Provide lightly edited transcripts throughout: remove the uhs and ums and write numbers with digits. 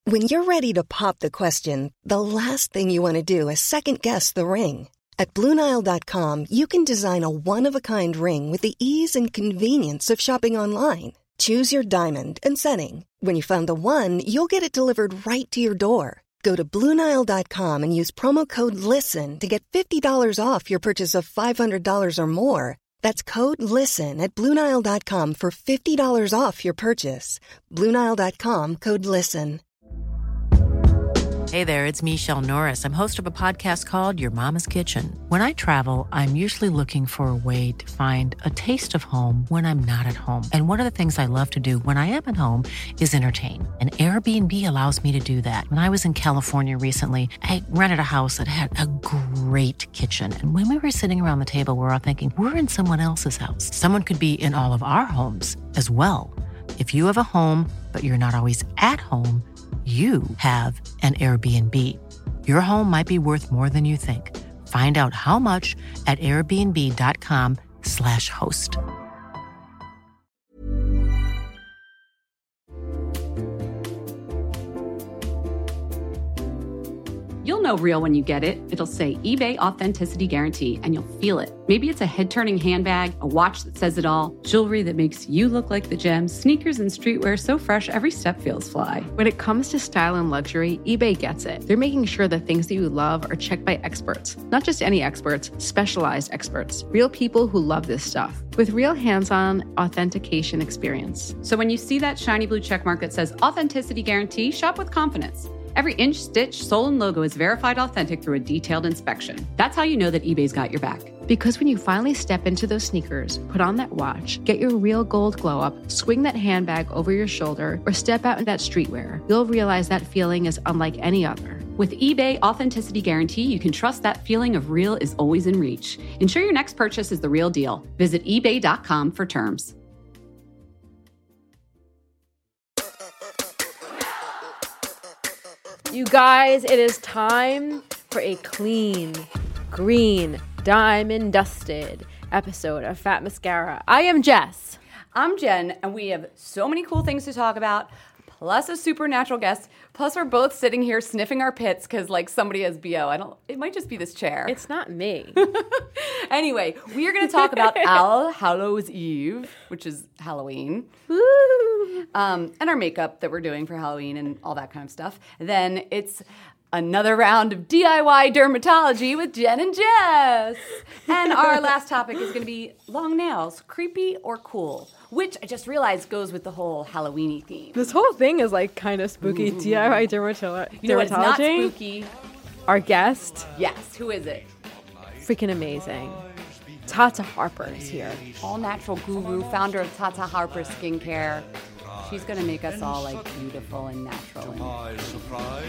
When you're ready to pop the question, the last thing you want to do is second-guess the ring. At BlueNile.com, you can design a one-of-a-kind ring with the ease and convenience of shopping online. Choose your diamond and setting. When you find the one, you'll get it delivered right to your door. Go to BlueNile.com and use promo code LISTEN to get $50 off your purchase of $500 or more. That's code LISTEN at BlueNile.com for $50 off your purchase. BlueNile.com, code LISTEN. Hey there, it's Michelle Norris. I'm host of a podcast called Your Mama's Kitchen. When I travel, I'm usually looking for a way to find a taste of home when I'm not at home. And one of the things I love to do when I am at home is entertain. And Airbnb allows me to do that. When I was in California recently, I rented a house that had a great kitchen. And when we were sitting around the table, we were all thinking, we're in someone else's house. Someone could be in all of our homes as well. If you have a home, but you're not always at home, you have an Airbnb. Your home might be worth more than you think. Find out how much at airbnb.com/host. You'll know real when you get it. It'll say eBay Authenticity Guarantee, and you'll feel it. Maybe it's a head-turning handbag, a watch that says it all, jewelry that makes you look like the gems, sneakers and streetwear so fresh every step feels fly. When it comes to style and luxury, eBay gets it. They're making sure the things that you love are checked by experts. Not just any experts, specialized experts. Real people who love this stuff. With real hands-on authentication experience. So when you see that shiny blue checkmark that says Authenticity Guarantee, shop with confidence. Every inch, stitch, sole, and logo is verified authentic through a detailed inspection. That's how you know that eBay's got your back. Because when you finally step into those sneakers, put on that watch, get your real gold glow up, swing that handbag over your shoulder, or step out in that streetwear, you'll realize that feeling is unlike any other. With eBay Authenticity Guarantee, you can trust that feeling of real is always in reach. Ensure your next purchase is the real deal. Visit ebay.com for terms. You guys, it is time for a clean, green, diamond dusted episode of Fat Mascara. I am Jess. I'm Jen, and we have so many cool things to talk about, plus a supernatural guest, plus we're both sitting here sniffing our pits because, like, somebody has BO. It might just be this chair. It's not me. Anyway, we are going to talk about All Hallows Eve, which is Halloween. Woo! And our makeup that we're doing for Halloween and all that kind of stuff. Then it's another round of DIY dermatology with Jen and Jess. And our last topic is going to be long nails, creepy or cool, which I just realized goes with the whole Halloween-y theme. This whole thing is like kind of spooky. Ooh. DIY dermatology. You know what's not spooky? Our guest. Yes, who is it? Freaking amazing. Tata Harper is here. All-natural guru, founder of Tata Harper Skincare. She's going to make us all, like, beautiful and natural. To my surprise,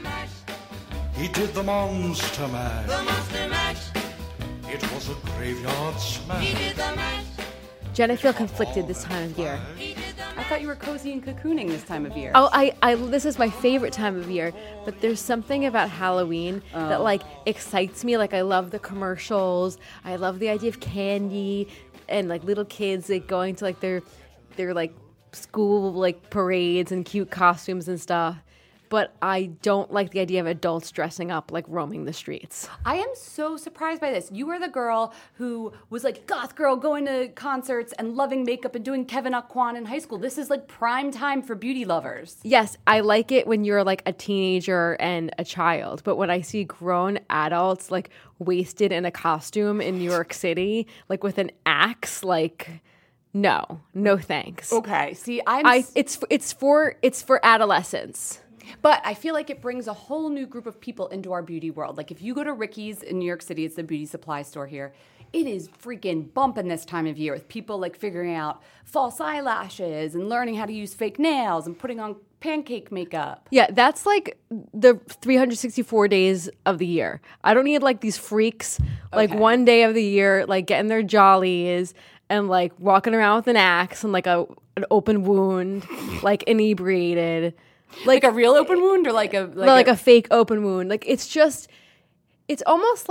he did the monster mash. The monster mash. It was a graveyard smash. He did the mash. Jen, I feel conflicted this time of year. I thought you were cozy and cocooning this time of year. Oh, this is my favorite time of year, but there's something about Halloween that, like, excites me. Like, I love the commercials. I love the idea of candy and, like, little kids, like, going to, like, their like, school, like, parades and cute costumes and stuff. But I don't like the idea of adults dressing up, like, roaming the streets. I am so surprised by this. You were the girl who was, like, goth girl going to concerts and loving makeup and doing Kevin Aucoin in high school. This is, like, prime time for beauty lovers. Yes, I like it when you're, like, a teenager and a child. But when I see grown adults, like, wasted in a costume in New York City, like, with an axe, like... No thanks. Okay, see, it's for adolescents. But I feel like it brings a whole new group of people into our beauty world. Like, if you go to Ricky's in New York City, it's the beauty supply store here, it is freaking bumping this time of year with people, like, figuring out false eyelashes and learning how to use fake nails and putting on pancake makeup. Yeah, that's, like, the 364 days of the year. I don't need, like, these freaks, like, one day of the year, like, getting their jollies and, like, walking around with an axe and, like, an open wound, like, inebriated. Like a real open wound or like a fake open wound. Like, it's almost like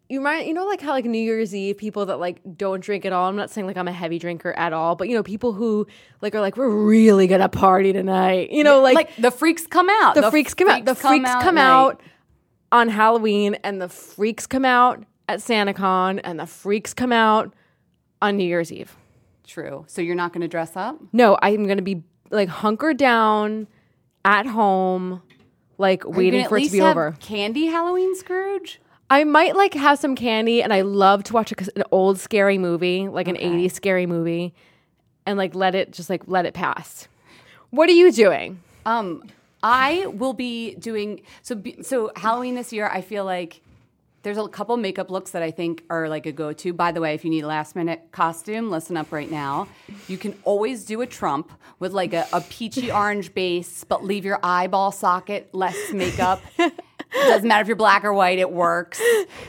you know, like how like New Year's Eve people that like don't drink at all. I'm not saying like I'm a heavy drinker at all, but you know, people who like are like, we're really gonna party tonight. You know, like the freaks come out. The freaks come out. The freaks come out on Halloween, and the freaks come out at SantaCon, and the freaks come out on New Year's Eve. True. So you're not going to dress up? No, I'm going to be like hunkered down at home, like waiting for it to be over. Candy Halloween Scrooge? I might like have some candy, and I love to watch an old scary movie, like an 80s scary movie, and like let it pass. What are you doing? I will be doing so Halloween this year. I feel like there's a couple makeup looks that I think are like a go-to. By the way, if you need a last-minute costume, listen up right now. You can always do a Trump with like a peachy orange base, but leave your eyeball socket less makeup. It doesn't matter if you're black or white, it works.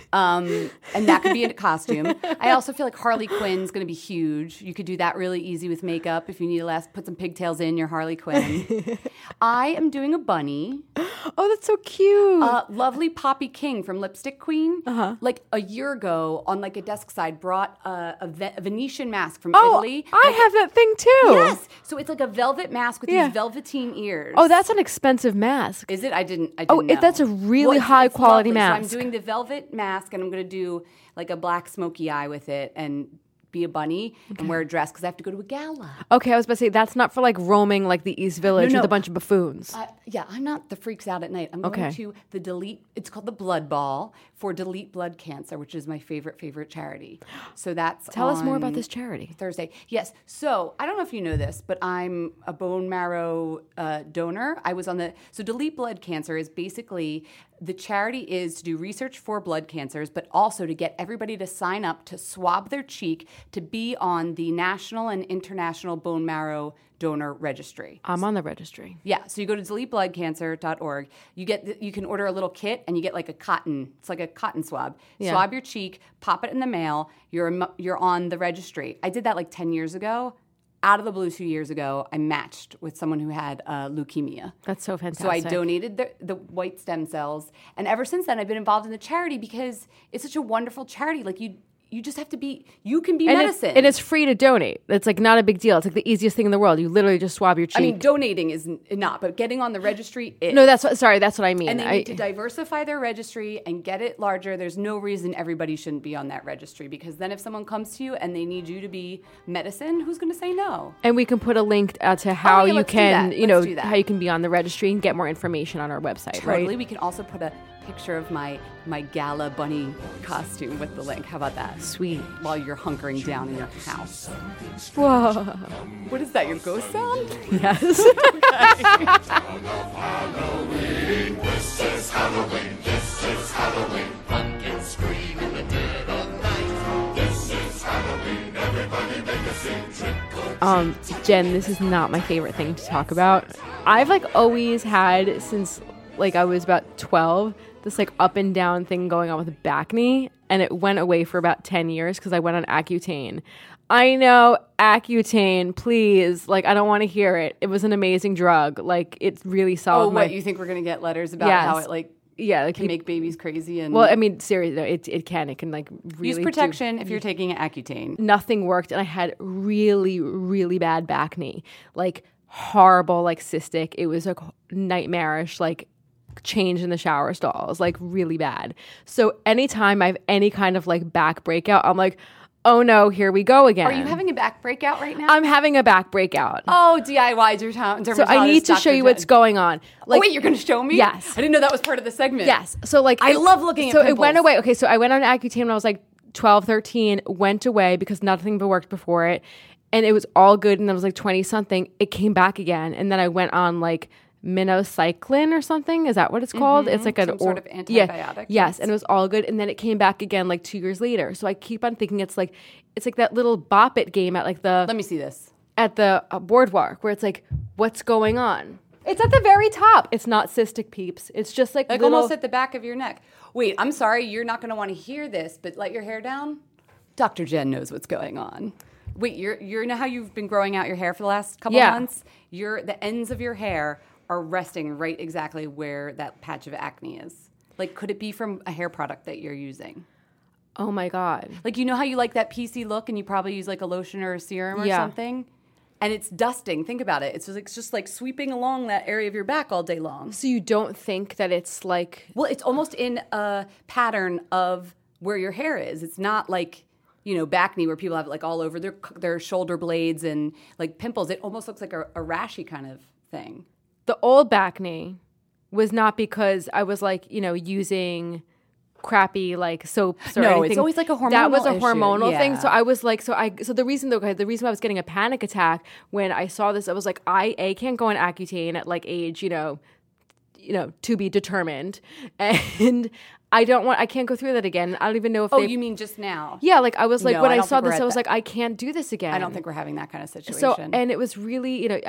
And that could be a costume. I also feel like Harley Quinn's going to be huge. You could do that really easy with makeup. If you need to put some pigtails in, your Harley Quinn. I am doing a bunny. Oh, that's so cute. Lovely Poppy King from Lipstick Queen, like a year ago on like a desk side, brought a Venetian mask from Italy. I have that thing too. Yes. So it's like a velvet mask with these velveteen ears. Oh, that's an expensive mask. Is it? I didn't know. That's a really high quality mask. So I'm doing the velvet mask, and I'm going to do like a black smoky eye with it and be a bunny and wear a dress because I have to go to a gala. Okay, I was about to say, that's not for like roaming like the East Village with a bunch of buffoons. Yeah, I'm not the freaks out at night. I'm going to the Delete, it's called the Blood Ball for Delete Blood Cancer, which is my favorite charity. So that's Tell us more about this charity. Thursday. Yes. So I don't know if you know this, but I'm a bone marrow donor. I was on so Delete Blood Cancer is basically, the charity is to do research for blood cancers, but also to get everybody to sign up to swab their cheek to be on the national and international bone marrow donor registry. I'm on the registry. Yeah, so you go to deletebloodcancer.org. You can order a little kit, and you get like it's like a cotton swab. Yeah. Swab your cheek, pop it in the mail. You're on the registry. I did that like 10 years ago. Out of the blue 2 years ago, I matched with someone who had leukemia. That's so fantastic. So I donated the white stem cells. And ever since then, I've been involved in the charity because it's such a wonderful charity. Like you just have to be, you can be medicine. And it's free to donate. It's like not a big deal. It's like the easiest thing in the world. You literally just swab your cheek. I mean, donating is not, but getting on the registry is. No, that's what I mean. And they need to diversify their registry and get it larger. There's no reason everybody shouldn't be on that registry, because then if someone comes to you and they need you to be medicine, who's going to say no? And we can put a link to how you can, how you can be on the registry and get more information on our website. Totally. Right? We can also put a picture of my gala bunny costume with the link. How about that? Sweet. While you're hunkering down in your house. Whoa. What is that, your ghost sound? Yes. Halloween, this is Halloween, this is Halloween. Pumpkins scream in the dead of night. This is Halloween, everybody make a scene, trick or treat. Jen, this is not my favorite thing to talk about. I've like always had, since like I was about 12, this like up and down thing going on with back knee, and it went away for about 10 years because I went on Accutane. I know, Accutane, please. Like, I don't want to hear it. It was an amazing drug. Like, it really solved what, you think we're going to get letters about how it like can make babies crazy? And well, I mean, seriously, no, it can like really use protection if you're taking Accutane. Nothing worked, and I had really, really bad back knee. Like, horrible, like cystic. It was like nightmarish, like change in the shower stalls, like really bad. So anytime I have any kind of like back breakout, I'm like, oh no, here we go again. Are you having a back breakout right now? I'm having a back breakout. Oh, DIY dermatologist. So I need to show you what's going on. Like, wait, you're going to show me? Yes. I didn't know that was part of the segment. Yes. So like, I love looking at pimples. pimples. It went away. Okay, so I went on Accutane when I was like 12, 13, went away because nothing but worked before it. And it was all good. And I was like 20 something. It came back again. And then I went on like minocycline or something. Is that what it's called? It's like some sort of antibiotic. Yes, and it was all good. And then it came back again like 2 years later. So I keep on thinking it's like that little Bop It game at like the... Let me see this. At the boardwalk where it's like, what's going on? It's at the very top. It's not cystic, peeps. It's just like little... almost at the back of your neck. Wait, I'm sorry. You're not going to want to hear this, but let your hair down. Dr. Jen knows what's going on. Wait, you know how you've been growing out your hair for the last couple months? The ends of your hair are resting right exactly where that patch of acne is. Like, could it be from a hair product that you're using? Oh my God. Like, you know how you like that PC look and you probably use like a lotion or a serum or Yeah. something? And it's dusting. Think about it. It's just like sweeping along that area of your back all day long. So you don't think that it's like... Well, it's almost in a pattern of where your hair is. It's not like, you know, back knee where people have like all over their shoulder blades and like pimples. It almost looks like a rashy kind of thing. The old back knee was not because I was like, you know, using crappy like soaps or anything. It's always like a hormonal That was a issue. hormonal thing. Yeah. So I was like, so the reason I was getting a panic attack when I saw this, I was like, I can't go on Accutane at like age, you know, to be determined. And I can't go through that again. I don't even know if Oh, you mean just now? Yeah, like I was like, No, when I I don't saw think we're this, at I was that. like, I can't do this again. I don't think we're having that kind of situation. So, and it was really, you know,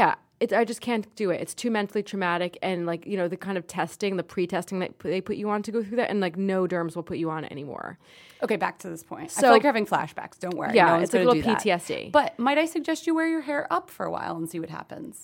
I just can't do it. It's too mentally traumatic, and like, you know, the kind of testing, the pre-testing that they put you on to go through that, and like no derms will put you on it anymore. Okay, back to this point. I So- feel like you're having flashbacks. Don't worry. Yeah, No one's it's like a gonna little do that. PTSD. But might I suggest you wear your hair up for a while and see what happens?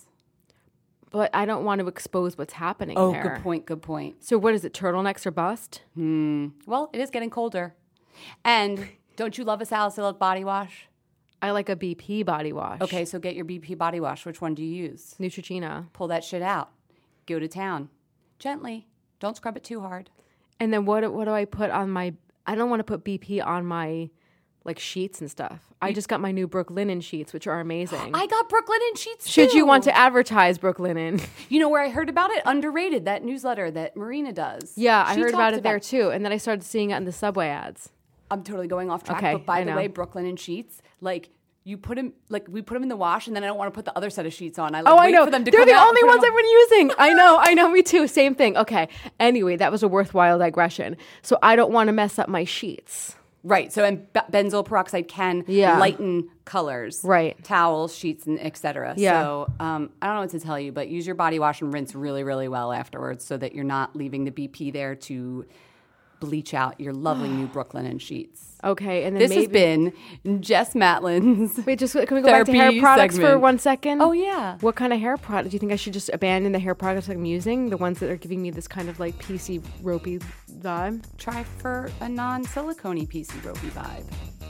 But I don't want to expose what's happening Oh, there. good point. Good point. So what is it, turtlenecks or bust? Well, it is getting colder. And don't you love a salicylic body wash? I like a BP body wash. Okay, so get your BP body wash. Which one do you use? Neutrogena. Pull that shit out. Go to town. Gently. Don't scrub it too hard. And then what do I put on my... I don't want to put BP on my like sheets and stuff. I just got my new Brooklinen sheets, which are amazing. I got Brooklinen sheets Should too. you want to advertise Brooklinen? You know where I heard about it? Underrated, that newsletter that Marina does. Yeah, I She heard about talked it there too. And then I started seeing it in the Subway ads. I'm totally going off track, Okay, but by I the know. way, Brooklinen sheets, like you put them, like we put them in the wash, and then I don't want to put the other set of sheets on. I like Oh, I wait know. for them to They're come the out only and put ones them I've been using. I know, me too. Same thing. Okay. Anyway, that was a worthwhile digression. So I don't want to mess up my sheets. Right. So and benzoyl peroxide can Yeah. lighten colors. Right. Towels, sheets, and etc. Yeah. So I don't know what to tell you, but use your body wash and rinse really, really well afterwards so that you're not leaving the BP there to bleach out your lovely new Brooklinen sheets. Okay. And then This maybe... has been Jess Matlin's. Wait, can we go back to hair therapy products for segment. 1 second? Oh, yeah. What kind of hair product? Do you think I should just abandon the hair products I'm using? The ones that are giving me this kind of like PC ropey vibe? Try for a non-silicone-y PC ropey vibe.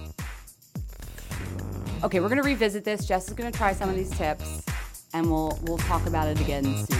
Okay, we're going to revisit this. Jess is going to try some of these tips, and we'll talk about it again soon.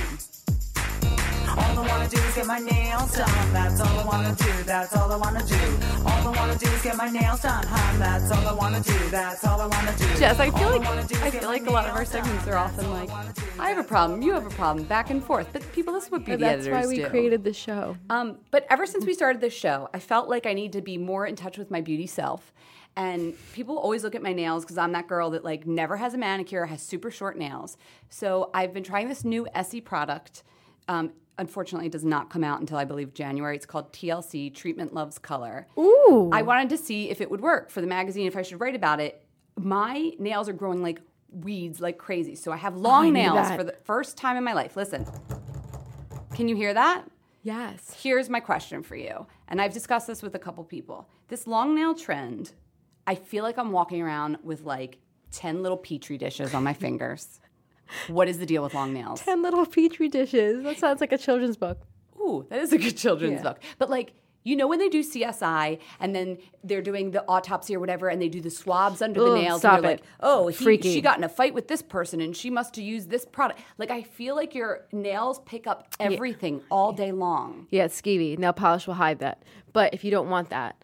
All I wanna do is get my nails done. That's all I wanna do. That's all I wanna do. All I wanna do is get my nails done, hun. That's all I wanna do. That's all I wanna do. Jess, I feel All like wanna do is I get feel my like a lot of our nails done. segments are often like, I have a problem, you have a problem, back and forth. But people, this is what beauty That's editors why we do. created the show. But ever since we started this show, I felt like I need to be more in touch with my beauty self. And people always look at my nails because I'm that girl that like never has a manicure, has super short nails. So I've been trying this new Essie product. Unfortunately, it does not come out until I believe January. It's called TLC, Treatment Loves Color. Ooh. I wanted to see if it would work for the magazine, if I should write about it. My nails are growing like weeds, like crazy. So I have long I knew nails that. for the first time in my life. Listen, can you hear that? Yes. Here's my question for you. And I've discussed this with a couple people. This long nail trend, I feel like I'm walking around with like 10 little Petri dishes on my fingers. What is the deal with long nails? 10 little petri dishes. That sounds like a children's book. Ooh, that is a good children's Yeah. book. But like, you know when they do CSI and then they're doing the autopsy or whatever and they do the swabs under the Ugh, nails stop and they're it. like, oh, Freaky. she got in a fight with this person and she must have used this product. Like, I feel like your nails pick up everything all day long. Yeah, it's skeevy. Nail polish will hide that. But if you don't want that,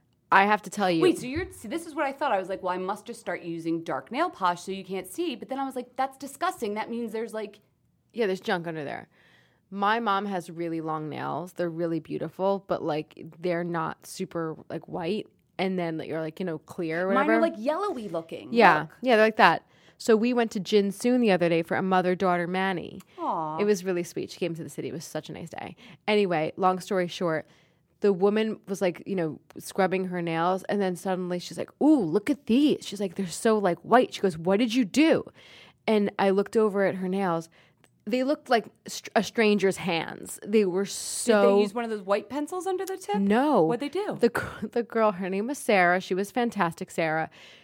I have to tell you. Wait, so this is what I thought. I was like, well, I must just start using dark nail polish so you can't see. But then I was like, that's disgusting. That means there's like, Yeah, there's junk under there. My mom has really long nails. They're really beautiful, but like they're not super like white. And then you're like, you know, clear or whatever. mine are like yellowy looking. Yeah, Look. yeah, they're like that. So we went to Jin Soon the other day for a mother-daughter Manny. Aw. It was really sweet. She came to the city. It was such a nice day. Anyway, long story short, the woman was like, you know, scrubbing her nails, and then suddenly she's like, "Ooh, look at these." She's like, "They're so like white." She goes, "What did you do?" And I looked over at her nails. They looked like a stranger's hands. They were so. Did they use one of those white pencils under the tip? No. What'd they do? The girl, her name was Sarah. She was fantastic, Sarah.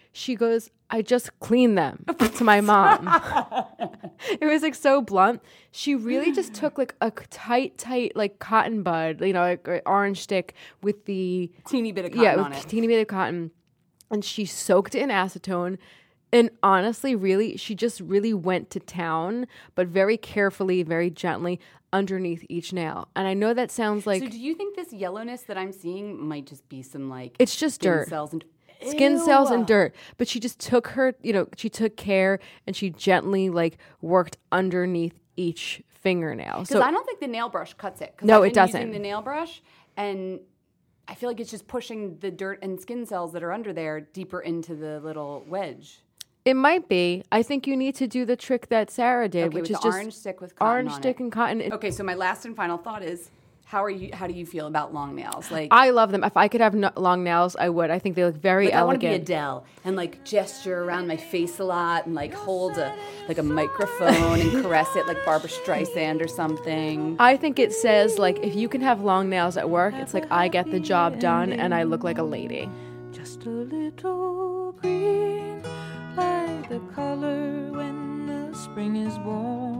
She goes, I just cleaned them to my mom. It was like so blunt. She really just took like a tight like cotton bud, you know, like an orange stick with the teeny bit of cotton on it. Teeny bit of cotton. And she soaked it in acetone. And honestly, really, she just really went to town, but very carefully, very gently underneath each nail. And I know that sounds like... So do you think this yellowness that I'm seeing might just be some like... It's just dirt. Skin cells and dirt. But she just took her, you know, she took care and she gently like worked underneath each fingernail. Because I don't think the nail brush cuts it. No, it doesn't. Using the nail brush, and I feel like it's just pushing the dirt and skin cells that are under there deeper into the little wedge. It might be. I think you need to do the trick that Sarah did, which is just orange stick with cotton orange stick and cotton. Okay, so my last and final thought is, how do you feel about long nails? Like, I love them. If I could have long nails, I would. I think they look very elegant. I want to be Adele and like gesture around my face a lot and like hold a microphone and caress it like Barbara Streisand or something. I think it says like if you can have long nails at work, it's like I get the job done and I look like a lady. Just a little green, like the color when the spring is born.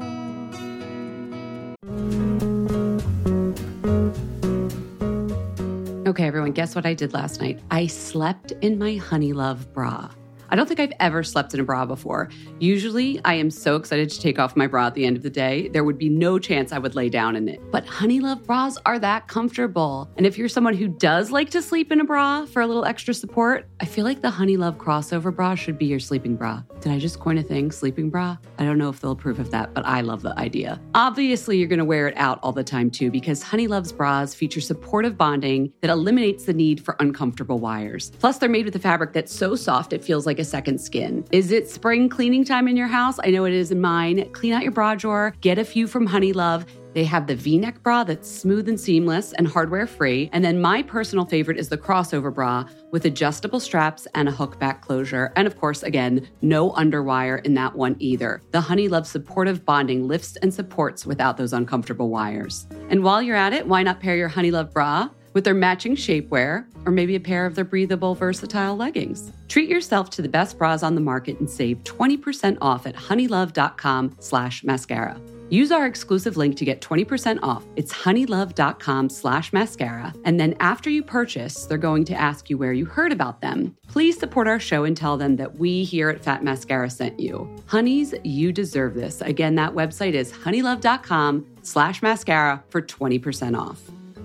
Okay, everyone, guess what I did last night? I slept in my Honey Love bra. I don't think I've ever slept in a bra before. Usually, I am so excited to take off my bra at the end of the day, there would be no chance I would lay down in it. But Honey Love bras are that comfortable. And if you're someone who does like to sleep in a bra for a little extra support, I feel like the Honey Love crossover bra should be your sleeping bra. Did I just coin a thing, sleeping bra? I don't know if they'll approve of that, but I love the idea. Obviously, you're gonna wear it out all the time too, because Honey Love's bras feature supportive bonding that eliminates the need for uncomfortable wires. Plus, they're made with a fabric that's so soft it feels like a second skin. Is it spring cleaning time in your house? I know it is in mine. Clean out your bra drawer, get a few from Honey Love. They have the V-neck bra that's smooth and seamless and hardware-free. And then my personal favorite is the crossover bra with adjustable straps and a hook back closure. And of course, again, no underwire in that one either. The Honey Love supportive bonding lifts and supports without those uncomfortable wires. And while you're at it, why not pair your Honey Love bra with their matching shapewear, or maybe a pair of their breathable, versatile leggings? Treat yourself to the best bras on the market and save 20% off at honeylove.com/mascara. Use our exclusive link to get 20% off. It's honeylove.com/mascara. And then after you purchase, they're going to ask you where you heard about them. Please support our show and tell them that we here at Fat Mascara sent you. Honeys, you deserve this. Again, that website is honeylove.com/mascara for 20% off.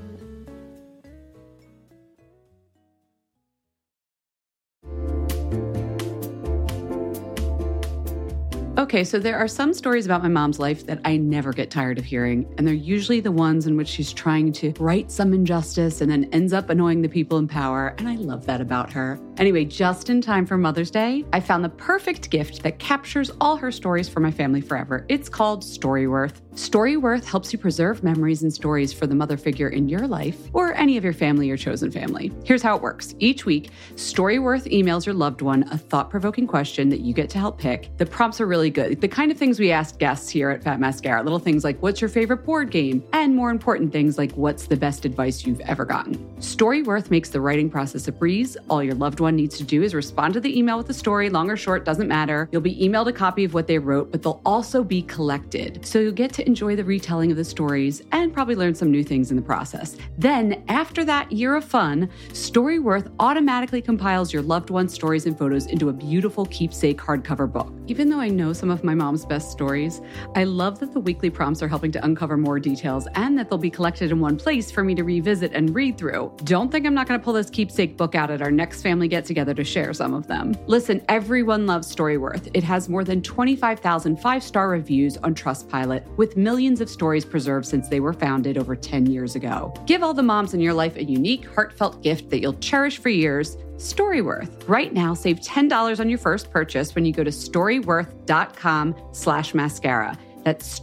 Okay, so there are some stories about my mom's life that I never get tired of hearing, and they're usually the ones in which she's trying to right some injustice and then ends up annoying the people in power, and I love that about her. Anyway, just in time for Mother's Day, I found the perfect gift that captures all her stories for my family forever. It's called Storyworth. Storyworth helps you preserve memories and stories for the mother figure in your life or any of your family or chosen family. Here's how it works. Each week, Storyworth emails your loved one a thought-provoking question that you get to help pick. The prompts are really good. The kind of things we ask guests here at Fat Mascara. Little things like, what's your favorite board game? And more important things like, what's the best advice you've ever gotten? Storyworth makes the writing process a breeze. All your loved one needs to do is respond to the email with the story, long or short, doesn't matter. You'll be emailed a copy of what they wrote, but they'll also be collected. So you'll get to enjoy the retelling of the stories and probably learn some new things in the process. Then, after that year of fun, Storyworth automatically compiles your loved one's stories and photos into a beautiful keepsake hardcover book. Even though I know some of my mom's best stories, I love that the weekly prompts are helping to uncover more details and that they'll be collected in one place for me to revisit and read through. Don't think I'm not going to pull this keepsake book out at our next family get-together to share some of them. Listen, everyone loves Storyworth. It has more than 25,000 five-star reviews on Trustpilot, with millions of stories preserved since they were founded over 10 years ago. Give all the moms in your life a unique, heartfelt gift that you'll cherish for years. Storyworth. Right now, save $10 on your first purchase when you go to storyworth.com/mascara. That's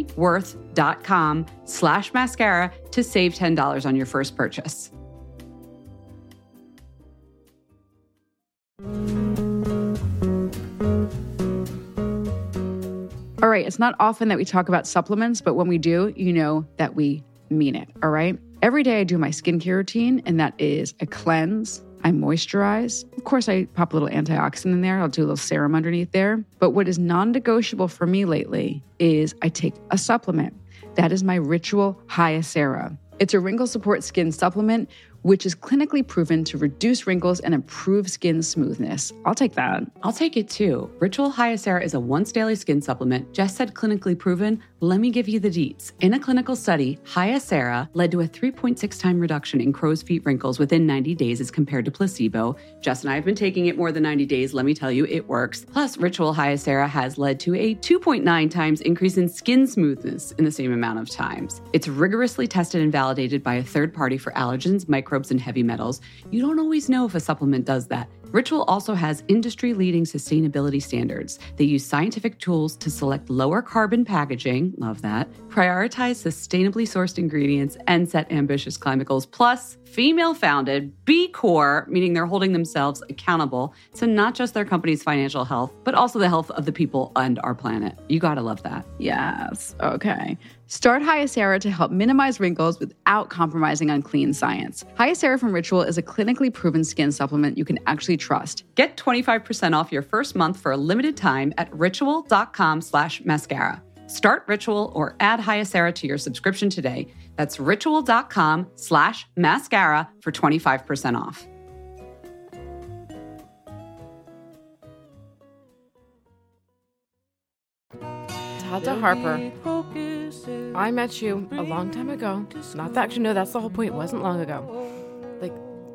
storyworth.com/mascara to save $10 on your first purchase. All right, it's not often that we talk about supplements, but when we do, you know that we mean it, all right? Every day I do my skincare routine, and that is a cleanse, I moisturize. Of course, I pop a little antioxidant in there. I'll do a little serum underneath there. But what is non-negotiable for me lately is I take a supplement. That is my Ritual Hyacera. It's a wrinkle support skin supplement, which is clinically proven to reduce wrinkles and improve skin smoothness. I'll take that. I'll take it too. Ritual Hyacera is a once daily skin supplement. Jess said clinically proven. Let me give you the deets. In a clinical study, Hyacera led to a 3.6 time reduction in crow's feet wrinkles within 90 days as compared to placebo. Jess and I have been taking it more than 90 days. Let me tell you, it works. Plus, Ritual Hyacera has led to a 2.9 times increase in skin smoothness in the same amount of times. It's rigorously tested and validated by a third party for allergens, microbes, and heavy metals. You don't always know if a supplement does that. Ritual also has industry-leading sustainability standards. They use scientific tools to select lower carbon packaging, love that, prioritize sustainably sourced ingredients, and set ambitious climate goals. Plus, female-founded, B Corp, meaning they're holding themselves accountable to not just their company's financial health, but also the health of the people and our planet. You gotta love that. Yes. Okay. Start Hyacera to help minimize wrinkles without compromising on clean science. Hyacera from Ritual is a clinically proven skin supplement you can actually trust. Get 25% off your first month for a limited time at ritual.com/mascara. Start Ritual or add Hyacera to your subscription today. That's ritual.com/mascara for 25% off. Tata Harper. I met you a long time ago. Not that, actually, no, that's the whole point. It wasn't long ago. Like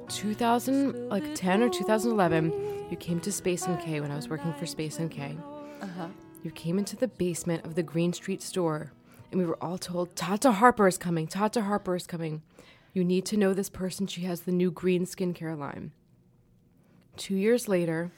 2010 or 2011, you came to Space NK when I was working for Space NK. You came into the basement of the Green Street store, and we were all told, Tata Harper is coming. Tata Harper is coming. You need to know this person. She has the new green skincare line. 2 years later,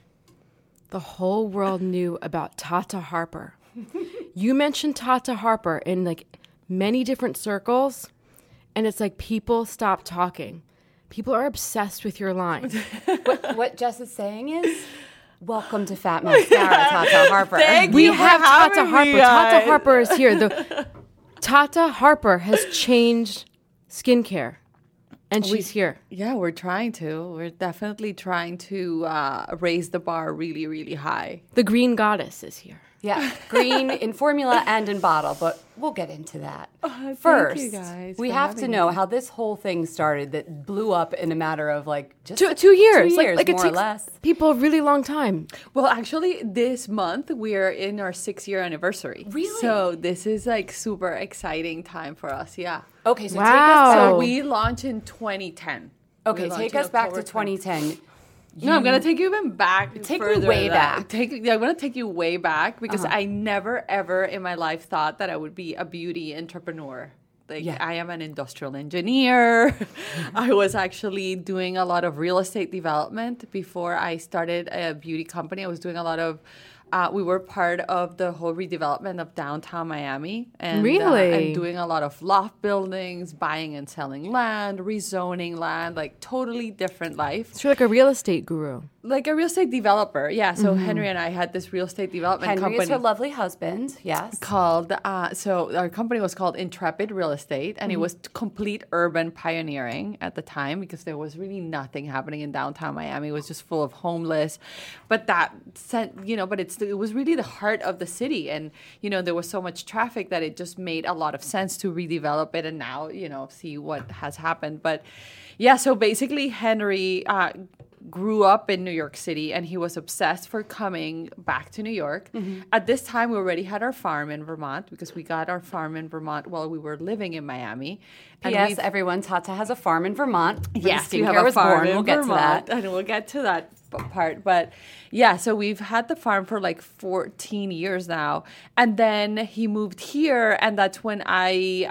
the whole world knew about Tata Harper. You mentioned Tata Harper in like many different circles, and it's like people stop talking. People are obsessed with your line. What Jess is saying is, welcome to Fat Mascara, Tata Harper. We have Tata Harper. Tata Harper is here. Tata Harper has changed skincare, and she's here. Yeah, we're trying to. We're definitely trying to raise the bar really, really high. The green goddess is here. Yeah, green in formula and in bottle, but we'll get into that. First, thank you guys we have to know how this whole thing started that blew up in a matter of like just 2 years. 2 years, Like it more takes or less. people a really long time. Well, actually, this month we're in our 6-year anniversary. Really? So this is like super exciting time for us. Yeah. Okay, so Wow. take us So to, we launched in 2010. okay, We launched take in us back to October 2010. No, I'm gonna take you even back. Take me further way than- back. I'm gonna take you way back because I never ever in my life thought that I would be a beauty entrepreneur. Like I am an industrial engineer. I was actually doing a lot of real estate development before I started a beauty company. I was doing a lot of. We were part of the whole redevelopment of downtown Miami, and Really? and doing a lot of loft buildings, buying and selling land, rezoning land, like totally different life. So you're like a real estate guru. Like a real estate developer, yeah. So Henry and I had this real estate development Henry company is her lovely husband, yes. called. So our company was called Intrepid Real Estate, and it was complete urban pioneering at the time because there was really nothing happening in downtown Miami. It was just full of homeless, but that sent, but it was really the heart of the city, and there was so much traffic that it just made a lot of sense to redevelop it, and now see what has happened. But yeah, so basically Henry grew up in New York City, and he was obsessed for coming back to New York. At this time, we already had our farm in Vermont because we got our farm in Vermont while we were living in Miami. And P.S. Everyone, Tata has a farm in Vermont. where the yes, we skincare have a was farm born. in We'll get to Vermont, that. and we'll get to that part. But yeah, so we've had the farm for like 14 years now, and then he moved here, and that's when I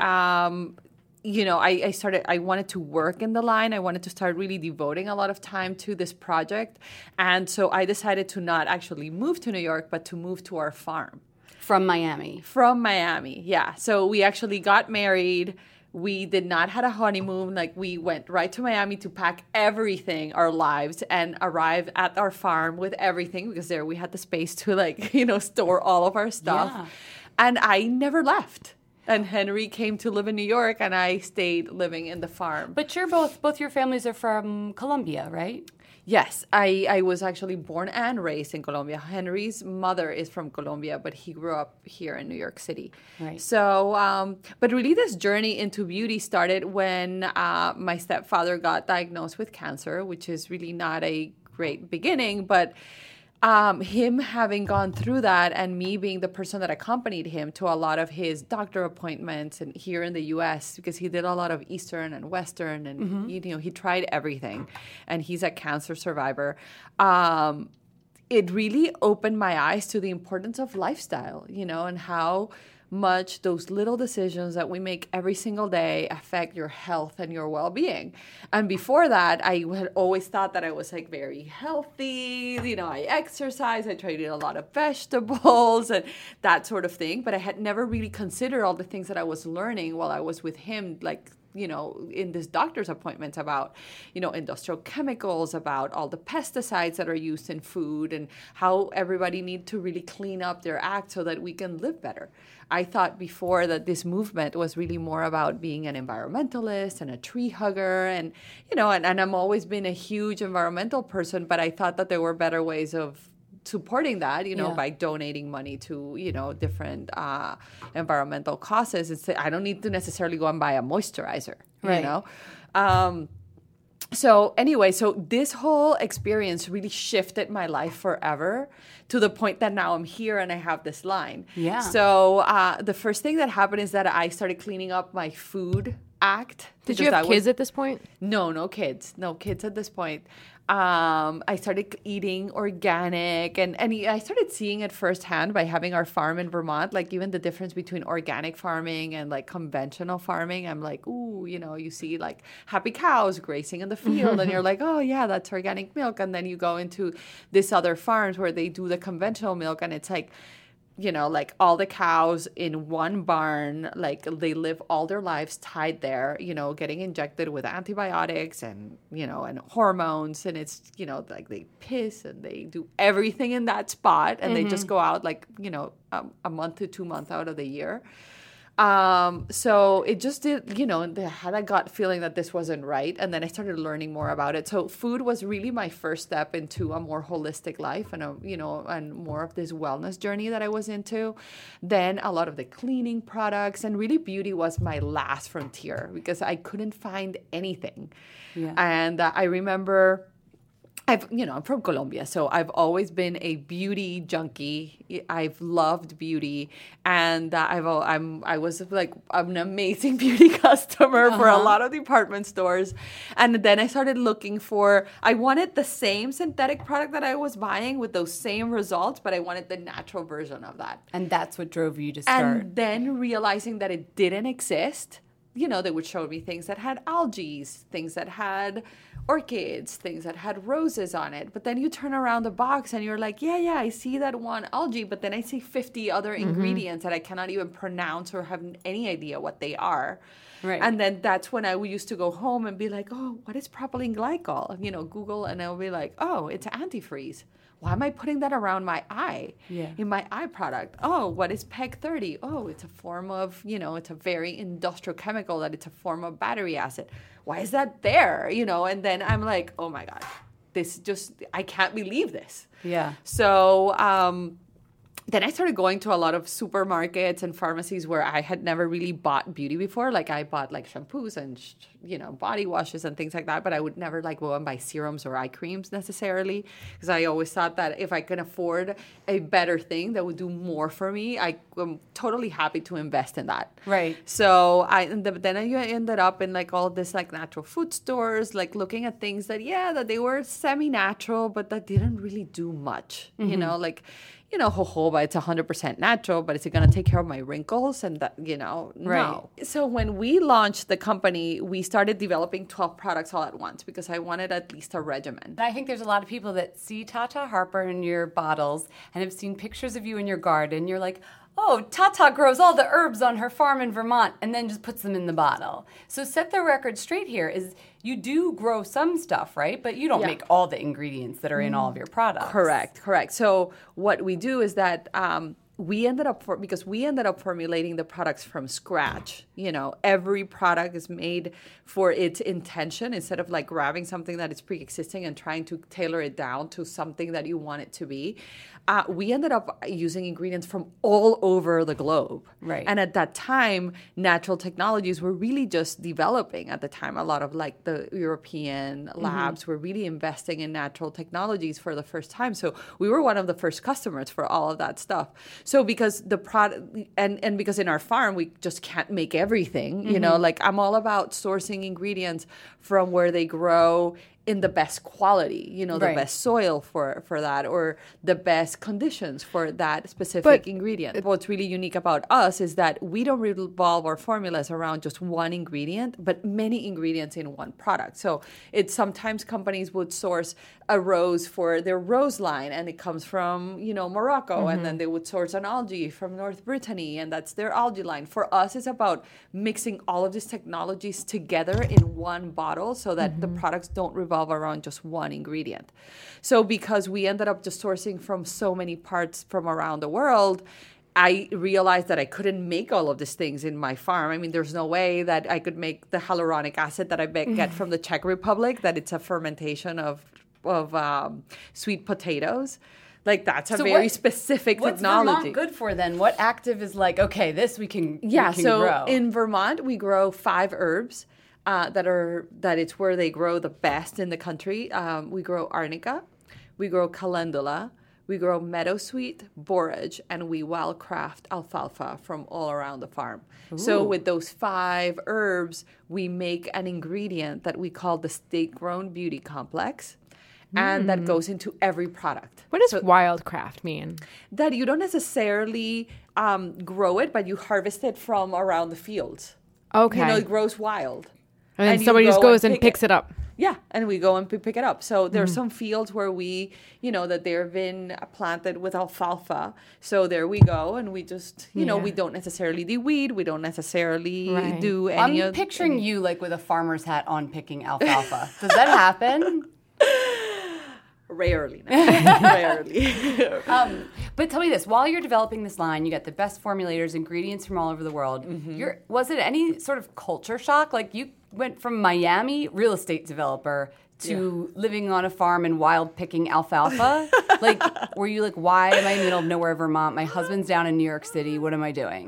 I wanted to work in the line. I wanted to start really devoting a lot of time to this project. And so I decided to not actually move to New York, but to move to our farm. From Miami. From Miami, yeah. So we actually got married. We did not have a honeymoon. Like we went right to Miami to pack everything, our lives, and arrive at our farm with everything because there we had the space to store all of our stuff. Yeah. And I never left. And Henry came to live in New York, and I stayed living in the farm. But you're both your families are from Colombia, right? Yes, I was actually born and raised in Colombia. Henry's mother is from Colombia, but he grew up here in New York City. Right. So, but really this journey into beauty started when my stepfather got diagnosed with cancer, which is really not a great beginning, but him having gone through that and me being the person that accompanied him to a lot of his doctor appointments and here in the U.S. because he did a lot of Eastern and Western and he tried everything, and he's a cancer survivor. It really opened my eyes to the importance of lifestyle, and how much those little decisions that we make every single day affect your health and your well-being. And before that, I had always thought that I was like very healthy. I exercise, I tried to eat a lot of vegetables and that sort of thing. But I had never really considered all the things that I was learning while I was with him, like, in this doctor's appointments about, industrial chemicals, about all the pesticides that are used in food and how everybody need to really clean up their act so that we can live better. I thought before that this movement was really more about being an environmentalist and a tree hugger and I'm always been a huge environmental person, but I thought that there were better ways of supporting that, by donating money to, different environmental causes. I don't need to necessarily go and buy a moisturizer, right. So anyway, so this whole experience really shifted my life forever to the point that now I'm here and I have this line. Yeah. So the first thing that happened is that I started cleaning up my food act. Did you have kids at this point? No kids. No kids at this point. I started eating organic and I started seeing it firsthand by having our farm in Vermont, like even the difference between organic farming and like conventional farming. I'm like, ooh, you see like happy cows grazing in the field and you're like, oh yeah, that's organic milk. And then you go into this other farms where they do the conventional milk and it's like, like all the cows in one barn, like they live all their lives tied there, getting injected with antibiotics and, and hormones. And it's, like they piss and they do everything in that spot and they just go out like, a month to 2 months out of the year. So it just did, I had a gut feeling that this wasn't right. And then I started learning more about it. So food was really my first step into a more holistic life and, and more of this wellness journey that I was into. Then a lot of the cleaning products and really beauty was my last frontier because I couldn't find anything. Yeah. And I remember I'm from Colombia, so I've always been a beauty junkie. I've loved beauty, and I was like an amazing beauty customer for a lot of department stores. And then I started looking I wanted the same synthetic product that I was buying with those same results, but I wanted the natural version of that. And that's what drove you to start. And then realizing that it didn't exist. They would show me things that had algae, things that had orchids, things that had roses on it. But then you turn around the box and you're like, yeah, I see that one algae, but then I see 50 other ingredients that I cannot even pronounce or have any idea what they are. Right. And then that's when I used to go home and be like, oh, what is propylene glycol? Google, and I'll be like, oh, it's antifreeze. Why am I putting that around my eye in my eye product? Oh, what is PEG 30? Oh, it's a form of, it's a very industrial chemical that it's a form of battery acid. Why is that there? And then I'm like, oh my God, I can't believe this. Yeah. So, then I started going to a lot of supermarkets and pharmacies where I had never really bought beauty before. Like I bought like shampoos and, body washes and things like that. But I would never like go and buy serums or eye creams necessarily. Because I always thought that if I can afford a better thing that would do more for me, I'm totally happy to invest in that. Right. So then I ended up in like all this like natural food stores, like looking at things that they were semi-natural, but that didn't really do much, jojoba, it's 100% natural, but is it going to take care of my wrinkles? And that, no. Right. So when we launched the company, we started developing 12 products all at once because I wanted at least a regimen. I think there's a lot of people that see Tata Harper in your bottles and have seen pictures of you in your garden. You're like, oh, Tata grows all the herbs on her farm in Vermont and then just puts them in the bottle. So set the record straight here is you do grow some stuff, right? But you don't make all the ingredients that are in all of your products. Correct. So what we do is that we ended up formulating the products from scratch. You know, every product is made for its intention instead of like grabbing something that is pre-existing and trying to tailor it down to something that you want it to be. We ended up using ingredients from all over the globe. Right. And at that time, natural technologies were really just developing at the time. A lot of like the European labs were really investing in natural technologies for the first time. So we were one of the first customers for all of that stuff. So because the product, and because in our farm, we just can't make everything, you know, like I'm all about sourcing ingredients from where they grow in the best quality, you know, the best soil for that, or the best conditions for that specific ingredient. What's really unique about us is that we don't revolve our formulas around just one ingredient, but many ingredients in one product. So it's sometimes companies would source a rose for their rose line, and it comes from, you know, Morocco, and then they would source an algae from North Brittany, and that's their algae line. For us, it's about mixing all of these technologies together in one bottle so that the products don't revolve around just one ingredient. So because we ended up just sourcing from so many parts from around the world, I realized that I couldn't make all of these things in my farm. I mean, there's no way that I could make the hyaluronic acid that I get from the Czech Republic, that it's a fermentation of sweet potatoes. Like, that's a very specific technology. What's Vermont good for then? What active is like, okay, this we can grow? So in Vermont, we grow 5 herbs that it's where they grow the best in the country. We grow arnica, we grow calendula, we grow meadowsweet, borage, and we wildcraft alfalfa from all around the farm. Ooh. So with those 5 herbs, we make an ingredient that we call the State-Grown Beauty Complex. And that goes into every product. What does wildcraft mean? That you don't necessarily grow it, but you harvest it from around the fields. Okay. You know, it grows wild. And then somebody just goes and picks it up. Yeah, and we go and pick it up. So there are some fields where we, you know, that they've been planted with alfalfa. So there we go, and we just, you know, we don't necessarily de-weed. We don't necessarily do any I'm picturing you like with a farmer's hat on picking alfalfa. Does that happen? Rarely. Rarely. But tell me this, while you're developing this line, you got the best formulators, ingredients from all over the world. Was it any sort of culture shock? Like, you went from Miami real estate developer to living on a farm and wild picking alfalfa? Like, were you like, why am I in the middle of nowhere, Vermont? My husband's down in New York City. What am I doing?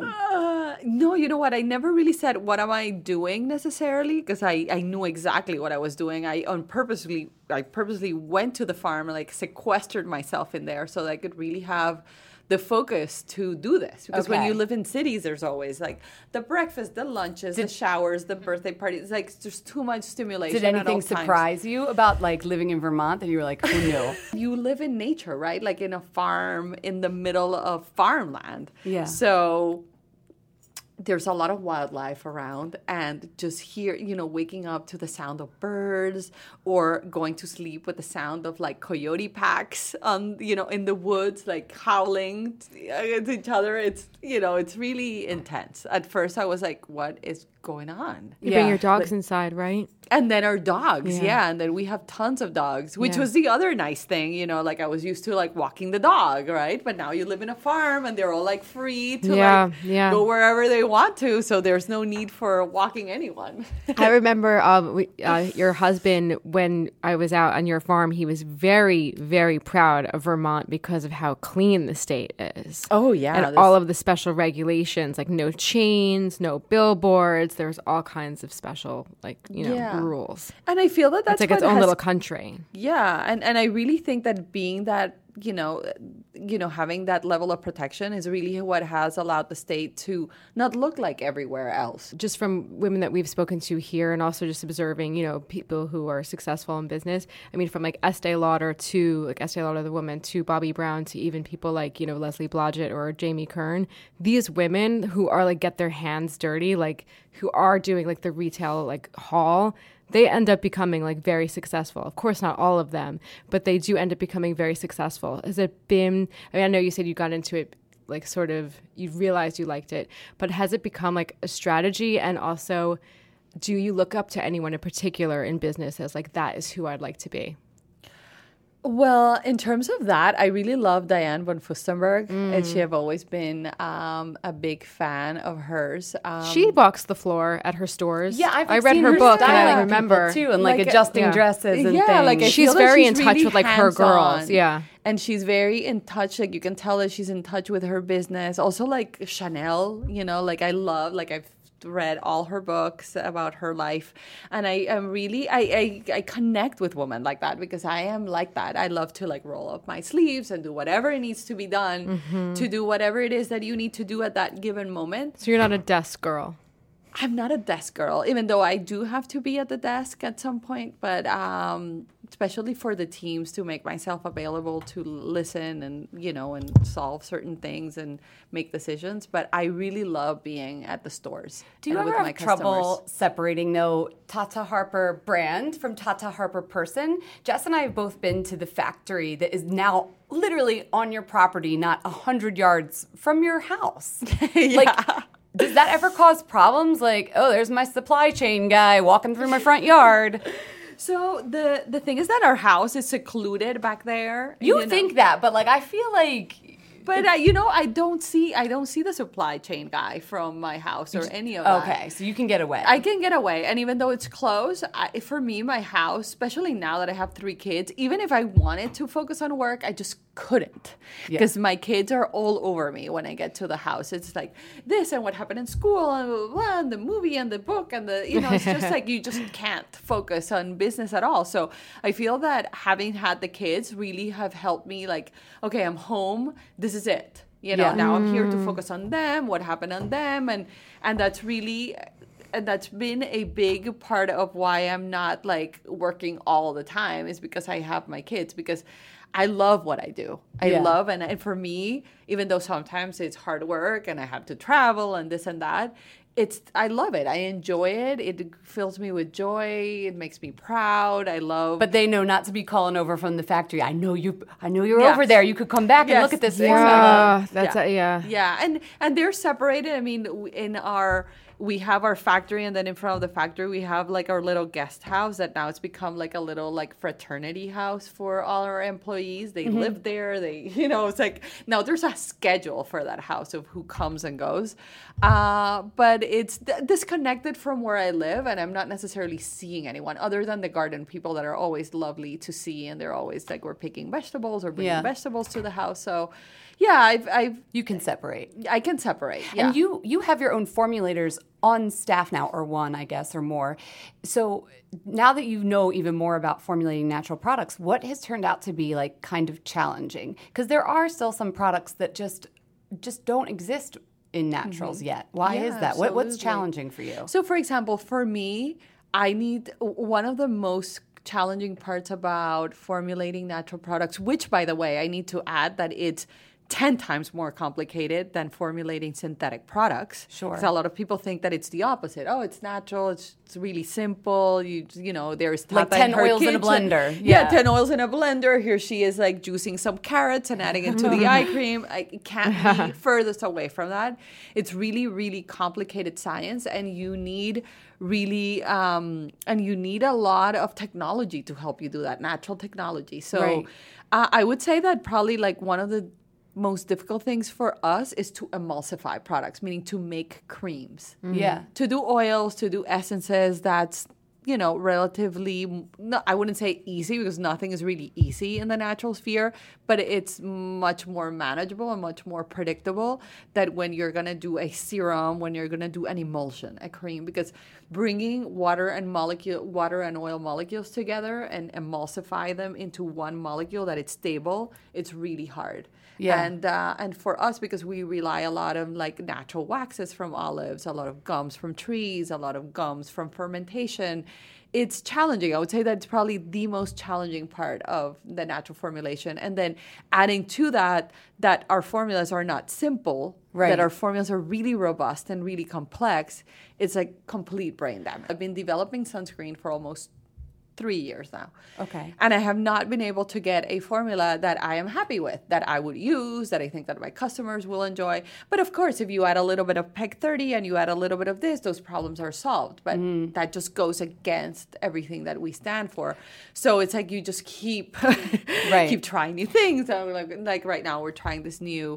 No, you know what? I never really said, what am I doing necessarily? Because I knew exactly what I was doing. I purposely went to the farm and like sequestered myself in there so that I could really have the focus to do this. Because when you live in cities, there's always like the breakfast, the lunches, the showers, the birthday parties. Like, there's too much stimulation. Did anything surprise you about like living in Vermont that you were like, who knew? You live in nature, right? Like in a farm in the middle of farmland. Yeah. So there's a lot of wildlife around, and just here, you know, waking up to the sound of birds or going to sleep with the sound of like coyote packs you know, in the woods, like howling at each other. It's, you know, it's really intense. At first I was like, what is going on? You bring your dogs inside, right? And then our dogs, and then we have tons of dogs, which was the other nice thing, you know, like I was used to like walking the dog, right? But now you live in a farm and they're all like free to go wherever they want to, so there's no need for walking anyone. I remember your husband, when I was out on your farm, he was very, very proud of Vermont because of how clean the state is. Oh, yeah. And all of the special regulations, like no chains, no billboards. There's all kinds of special, like, you know, rules. And I feel that that's like its own little country. Yeah. And I really think that being that, you know, having that level of protection is really what has allowed the state to not look like everywhere else. Just from women that we've spoken to here, and also just observing, you know, people who are successful in business. I mean, from like Estee Lauder to like Estee Lauder the woman to Bobbi Brown to even people like, you know, Leslie Blodgett or Jamie Kern. These women who are like get their hands dirty, like who are doing like the retail like haul, they end up becoming like very successful. Of course, not all of them, but they do end up becoming very successful. Has it been, I mean, I know you said you got into it like sort of, you realized you liked it, but has it become like a strategy? And also, do you look up to anyone in particular in business as like, that is who I'd like to be? Well, in terms of that, I really love Diane von Furstenberg, and she have always been a big fan of hers. She walks the floor at her stores. Yeah, I read her book and I remember too, and like adjusting dresses and yeah, things. like I she's feel that very she's in touch really with like her girls. hands-on. Yeah. And she's very in touch. Like you can tell that she's in touch with her business. Also, like Chanel, like I love, like I've read all her books about her life, and I am really I connect with women like that because I am like that. I love to like roll up my sleeves and do whatever it needs to be done to do whatever it is that you need to do at that given moment. So you're not a desk girl. I'm not a desk girl, even though I do have to be at the desk at some point, but especially for the teams, to make myself available to listen and, and solve certain things and make decisions. But I really love being at the stores. Do you and ever with my have trouble customers. separating, though, Tata Harper brand from Tata Harper person? Jess and I have both been to the factory that is now literally on your property, not 100 yards from your house. Like, does that ever cause problems? Like, oh, there's my supply chain guy walking through my front yard. So the thing is that our house is secluded back there. You think that, but like I feel like. But I don't see the supply chain guy from my house or any of that. Okay, so you can get away. I can get away, and even though it's close, for me, my house, especially now that I have 3 kids, even if I wanted to focus on work, I just couldn't because my kids are all over me when I get to the house. It's like this and what happened in school and blah, blah, blah, and the movie and the book and it's just like you just can't focus on business at all. So I feel that having had the kids really have helped me. Like, okay, I'm home. This is it. Now I'm here to focus on them, what happened on them, and that's really. And that's been a big part of why I'm not like working all the time, is because I have my kids, because I love what I do. I love, and for me, even though sometimes it's hard work and I have to travel and this and that, I love it. I enjoy it. It fills me with joy. It makes me proud. I love. But they know not to be calling over from the factory. I know you're over there. You could come back and look at this. Yeah, and they're separated. I mean, we have our factory, and then in front of the factory we have like our little guest house that now it's become like a little like fraternity house for all our employees. They live there. They, it's like now there's a schedule for that house of who comes and goes. But it's disconnected from where I live, and I'm not necessarily seeing anyone other than the garden people that are always lovely to see, and they're always like, we're picking vegetables or bringing vegetables to the house. So yeah, you can separate. I can separate. Yeah. And you have your own formulators on staff now, or one, I guess, or more. So now that you know even more about formulating natural products, what has turned out to be like kind of challenging? Because there are still some products that just don't exist in naturals yet. Why is that? What's challenging for you? So, for example, for me, one of the most challenging parts about formulating natural products, which, by the way, I need to add that it's 10 times more complicated than formulating synthetic products. Sure. Because a lot of people think that it's the opposite. Oh, it's natural. It's really simple. There's like 10 oils in a blender. Yeah, 10 oils in a blender. Here she is like juicing some carrots and adding it to the eye cream. It can't be furthest away from that. It's really, really complicated science, and you need really and you need a lot of technology to help you do that, natural technology. So I would say that probably like one of the most difficult things for us is to emulsify products, meaning to make creams. Yeah. To do oils, to do essences, that's, relatively, I wouldn't say easy, because nothing is really easy in the natural sphere, but it's much more manageable and much more predictable than when you're going to do a serum, when you're going to do an emulsion, a cream, because bringing water and oil molecules together and emulsify them into one molecule that it's stable, it's really hard. Yeah. And for us, because we rely a lot on like natural waxes from olives, a lot of gums from trees, a lot of gums from fermentation, it's challenging. I would say that it's probably the most challenging part of the natural formulation. And then adding to that our formulas are not simple, that our formulas are really robust and really complex, it's like complete brain damage. I've been developing sunscreen for almost 3 years now. Okay. And I have not been able to get a formula that I am happy with, that I would use, that I think that my customers will enjoy. But of course, if you add a little bit of PEG 30 and you add a little bit of this, those problems are solved. But that just goes against everything that we stand for. So it's like you just keep keep trying new things. So like right now, we're trying this new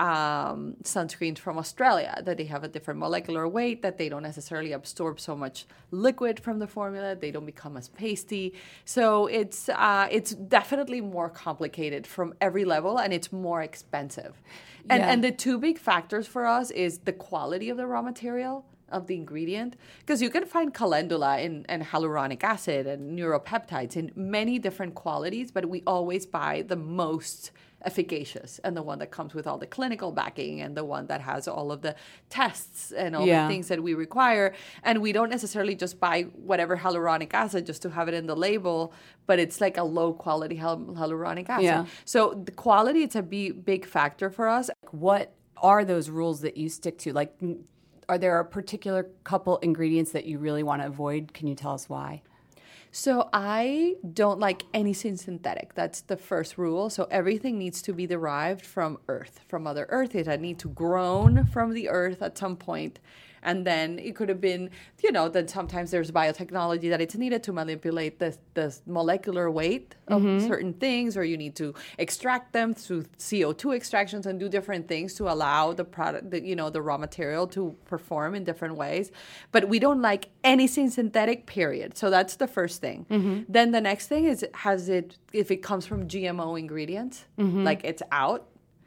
sunscreen from Australia that they have a different molecular weight, that they don't necessarily absorb so much liquid from the formula, they don't become as pasty. So it's definitely more complicated from every level, and it's more expensive. And the two big factors for us is the quality of the raw material, of the ingredient, because you can find calendula and hyaluronic acid and neuropeptides in many different qualities, but we always buy the most efficacious and the one that comes with all the clinical backing and the one that has all of the tests and all the things that we require. And we don't necessarily just buy whatever hyaluronic acid just to have it in the label, but it's like a low quality hyaluronic acid. Yeah. So the quality, it's a big factor for us. What are those rules that you stick to? Like, are there a particular couple ingredients that you really want to avoid? Can you tell us why? So I don't like anything synthetic. That's the first rule. So everything needs to be derived from Earth, from Mother Earth. It need to grown from the Earth at some point. And then it could have been, then sometimes there's biotechnology that it's needed to manipulate the molecular weight of certain things, or you need to extract them through CO2 extractions and do different things to allow the product, the raw material to perform in different ways. But we don't like anything synthetic, period. So that's the first thing. Then the next thing is, if it comes from GMO ingredients, like it's out.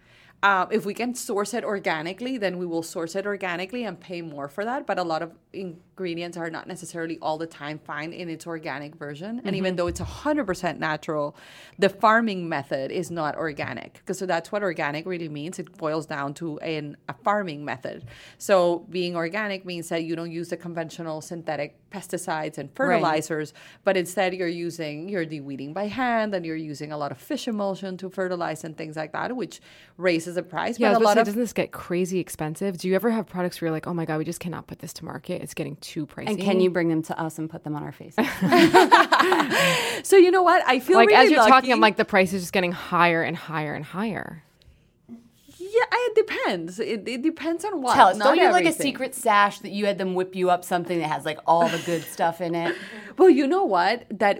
If we can source it organically, then we will source it organically and pay more for that. But a lot of ingredients are not necessarily all the time found in its organic version. And even though it's 100% natural, the farming method is not organic. So that's what organic really means. It boils down to a farming method. So being organic means that you don't use the conventional synthetic pesticides and fertilizers, but instead you're de-weeding by hand, and you're using a lot of fish emulsion to fertilize and things like that, which raises the price. Yeah, but doesn't this get crazy expensive? Do you ever have products where you're like, oh my God, we just cannot put this to market, it's getting too pricey? And can you bring them to us and put them on our faces? So you know what? I feel like really as you're lucky. talking, I'm like, the price is just getting higher and higher and higher. Yeah, it depends. It depends on what. Tell us, not don't you have like a everything. secret stash that you had them whip you up something that has like all the good stuff in it? Well, you know what? That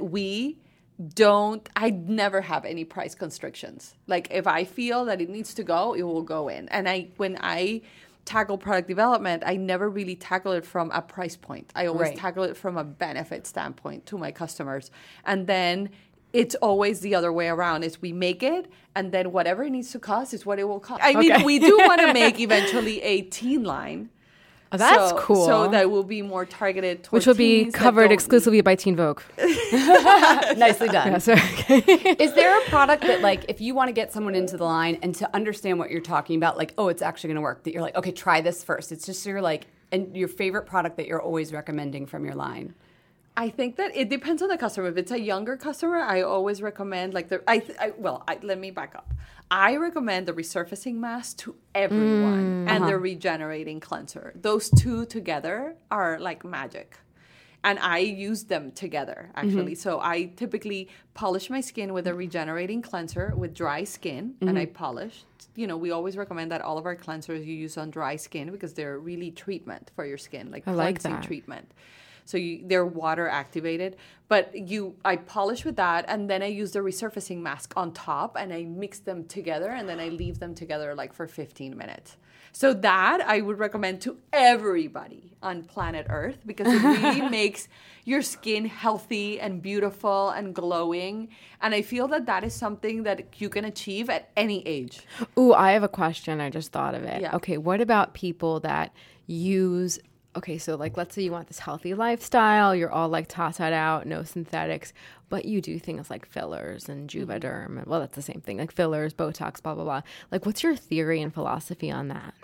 I never have any price constrictions. Like if I feel that it needs to go, it will go in. And when I tackle product development, I never really tackle it from a price point. I always tackle it from a benefit standpoint to my customers. And then it's always the other way around. Is we make it, and then whatever it needs to cost is what it will cost. I mean, we do want to make eventually a teen line. Oh, that's cool. So that will be more targeted towards which will be covered exclusively by Teen Vogue. Nicely done. Yeah, sorry. Is there a product that, like, if you want to get someone into the line and to understand what you're talking about, like, oh, it's actually going to work, that you're like, okay, try this first. It's just your favorite product that you're always recommending from your line? I think that it depends on the customer. If it's a younger customer, I always recommend let me back up. I recommend the resurfacing mask to everyone and the regenerating cleanser. Those two together are like magic. And I use them together, actually. So I typically polish my skin with a regenerating cleanser with dry skin, and I polish. We always recommend that all of our cleansers you use on dry skin because they're really treatment for your skin, like cleansing treatment. So they're water activated, but I polish with that, and then I use the resurfacing mask on top, and I mix them together, and then I leave them together like for 15 minutes. So that I would recommend to everybody on planet Earth because it really makes your skin healthy and beautiful and glowing. And I feel that is something that you can achieve at any age. Ooh, I have a question. I just thought of it. Yeah. Okay, what about people that use... Okay, so like let's say you want this healthy lifestyle, you're all like toss-eyed out, no synthetics, but you do things like fillers and Juvederm. Well, that's the same thing, like fillers, Botox, blah, blah, blah. Like what's your theory and philosophy on that?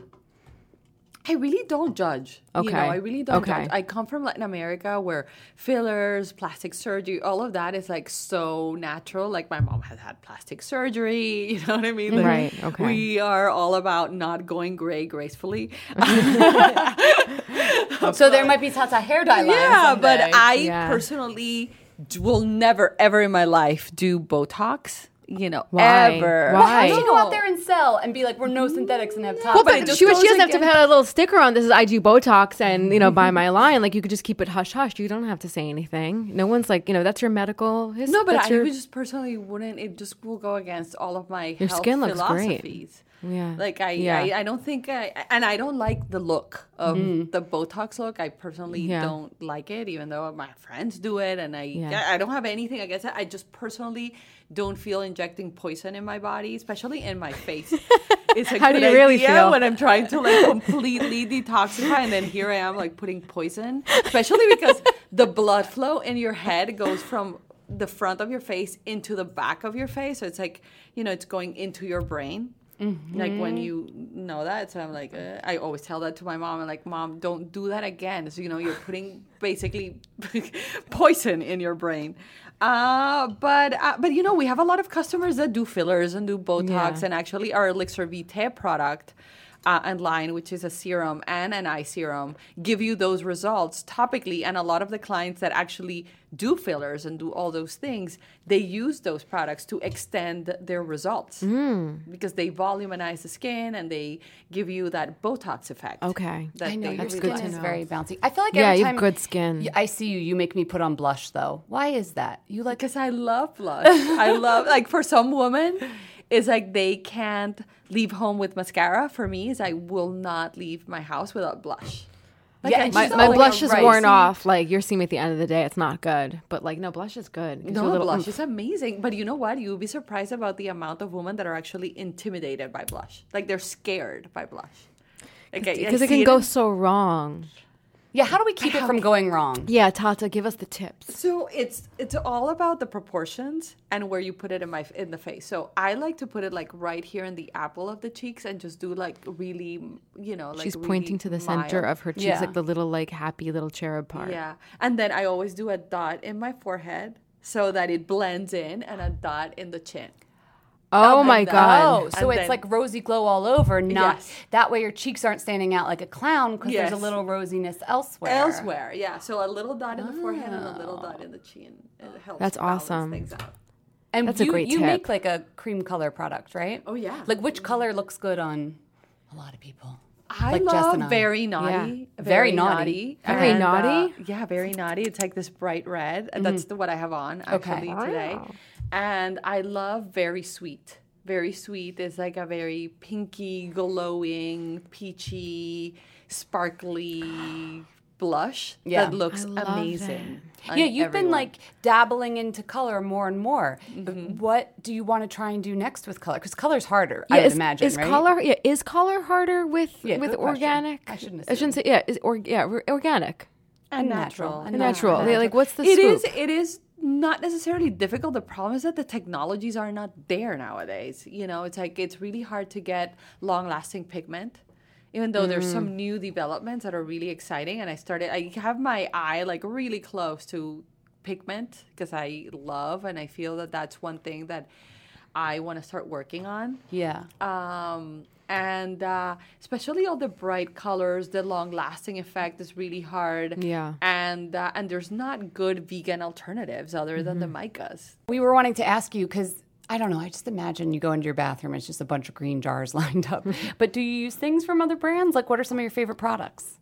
I really don't judge. Okay. I really don't Okay. judge. I come from Latin America where fillers, plastic surgery, all of that is like so natural. Like my mom has had plastic surgery, you know what I mean? Like, Right, okay. We are all about not going gray gracefully. So there might be Tata hair dye line Yeah, someday. but I personally will never, ever in my life do Botox. Why? Ever. Why? Why don't you go out there and sell and be like, we're no synthetics and have top? Well, but but it just she goes doesn't have to against- have a little sticker on. This is I do Botox and buy my line. Like you could just keep it hush hush. You don't have to say anything. No one's like that's your medical history. No, but that's I your, just personally wouldn't. It just will go against all of my Your health skin looks great. philosophies. Yeah. Like Yeah. I don't think and I don't like the look of the Botox look. I personally Yeah. don't like it, even though my friends do it, and I don't have anything against it. I just personally don't feel injecting poison in my body, especially in my face. It's a How do good you really idea feel? when I'm trying to like completely detoxify, and then here I am like putting poison, especially because the blood flow in your head goes from the front of your face into the back of your face. So it's like, it's going into your brain. Like when you know that. So I'm like, I always tell that to my mom. I'm like, Mom, don't do that again. So, you're putting basically poison in your brain. But we have a lot of customers that do fillers and do Botox, and actually our Elixir Vitae product and line, which is a serum and an eye serum, give you those results topically. And a lot of the clients that actually do fillers and do all those things, they use those products to extend their results because they voluminize the skin and they give you that Botox effect. Okay. I know your That's skin good to is know. very bouncy. I feel like Yeah, every you time have good skin. I see you make me put on blush though. Why is that? You like Because I love blush. I love, like, for some women, it's like they can't leave home with mascara. For me, is I will not leave my house without blush. Like, Yeah, I and just she's My don't blush like is a worn ricey- off. Like you're seeing me at the end of the day, it's not good. But no, blush is good. Gives you a No, little blush oomph. is amazing. But you know what? You'll be surprised about the amount of women that are actually intimidated by blush. Like, they're scared by blush. Because it can go so wrong. Yeah, how do we keep it from going wrong? Yeah, Tata, give us the tips. So it's all about the proportions and where you put it in the face. So I like to put it like right here in the apple of the cheeks and just do like really, like She's really pointing to the center mild. of her cheeks, Yeah. like the little like happy little cherub part. Yeah. And then I always do a dot in my forehead so that it blends in, and a dot in the chin. Oh my and god. Oh, so And it's then- like rosy glow all over, not Yes. that way your cheeks aren't standing out like a clown because there's a Yes. little rosiness elsewhere. Elsewhere, yeah. So a little dot in the forehead and a little dot in the chin. It helps That's balance awesome. things out. And That's a you, great you tip. make like a cream color product, right? Oh, yeah. Like which color looks good on a lot of people? I Like Jess love and I. very naughty. Yeah. Very naughty. Very And, naughty? yeah, very naughty. It's like this bright red. And that's what I have on actually today. And I love very sweet. Very sweet is like a very pinky, glowing, peachy, sparkly blush Yeah. that looks I love amazing. on Yeah, you've been everyone. like dabbling into color more and more. Mm-hmm. What do you want to try and do next with color? Because color's harder, I would imagine, is right? color harder with Yeah, good question. organic? I shouldn't I shouldn't say organic. and natural. And natural. Yeah, like what's the It scoop? is not necessarily difficult. The problem is that the technologies are not there nowadays. It's like it's really hard to get long-lasting pigment, even though there's some new developments that are really exciting. And I have my eye like really close to pigment because I love, and I feel that that's one thing that I want to start working on. Yeah. And especially all the bright colors, the long-lasting effect is really hard. Yeah. And there's not good vegan alternatives other than the micas. We were wanting to ask you because I don't know. I just imagine you go into your bathroom, it's just a bunch of green jars lined up. But do you use things from other brands? Like, what are some of your favorite products?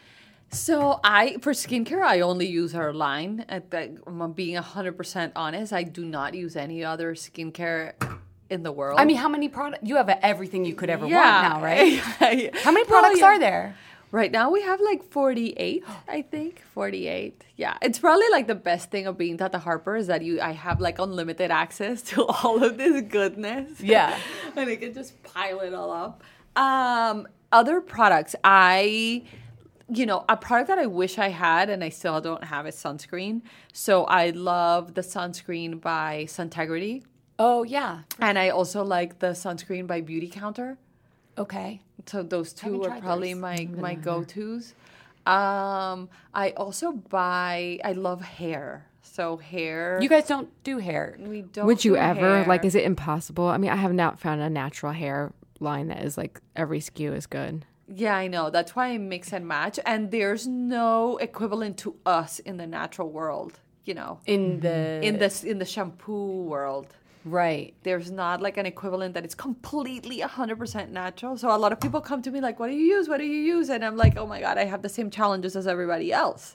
So for skincare, I only use our line. I'm being 100% honest. I do not use any other skincare in the world. I mean, how many products? You have everything you could ever want now, right? How many Well, products yeah. are there? Right now we have like 48, I think. 48. Yeah. It's probably like the best thing of being Tata Harper is that I have like unlimited access to all of this goodness. Yeah. And I can just pile it all up. Other products, a product that I wish I had and I still don't have is sunscreen. So I love the sunscreen by Suntegrity. Oh, yeah. And I also like the sunscreen by Beauty Counter. Okay. So those two Haven't are tried probably those. my go-tos. I also I love hair. So hair. You guys don't do hair. We don't. Would you do ever? hair. Like, is it impossible? I mean, I have not found a natural hair line that is like every SKU is good. Yeah, I know. That's why I mix and match. And there's no equivalent to us in the natural world. in the shampoo world. right. There's not like an equivalent that it's completely 100% natural. So a lot of people come to me like, what do you use? What do you use? And I'm like, oh my God, I have the same challenges as everybody else,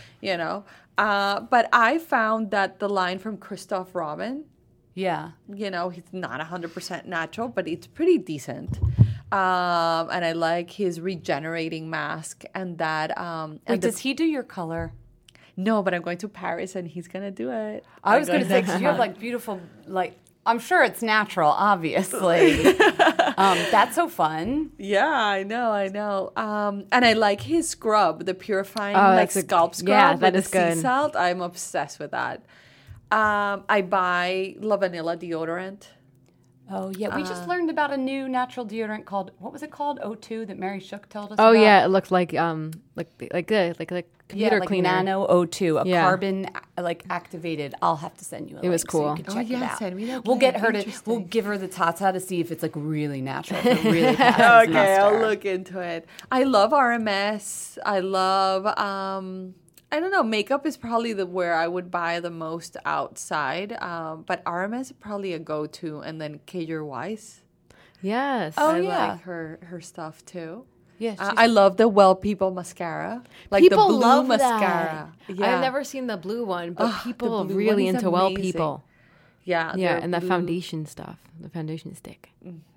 But I found that the line from Christoph Robin, Yeah. he's not 100% natural, but it's pretty decent. And I like his regenerating mask and that. Wait, does he do your color? No, but I'm going to Paris and he's going to do it. I was going to say, because you have like beautiful, like, I'm sure it's natural, obviously. That's so fun. Yeah, I know. And I like his scrub, the purifying scalp scrub yeah, with that the is good. sea salt. I'm obsessed with that. I buy La Vanilla deodorant. Oh, yeah. We just learned about a new natural deodorant called, what was it called? O2 that Mary Shook told us Oh about. yeah, it looked like computer like cleaner. Nano O2, a Yeah. carbon activated. I'll have to send you a link was so cool. you can check it out. Send me that We'll link. get her to, Interesting. we'll give her the Tata to see if it's like really natural. If it really passes Okay, I'll muster. look into it. I love RMS. I love I don't know, makeup is probably where I would buy the most outside. But RMS is probably a go-to, and then Kajer Weiss. Yes. Oh, I yeah. like her stuff too. Yeah, I love the Well People mascara, like People the blue love mascara. that. Yeah. I've never seen the blue one, but the people are blue really one is into Well amazing. People. Yeah, Yeah, their and that blue- foundation stuff, the foundation stick.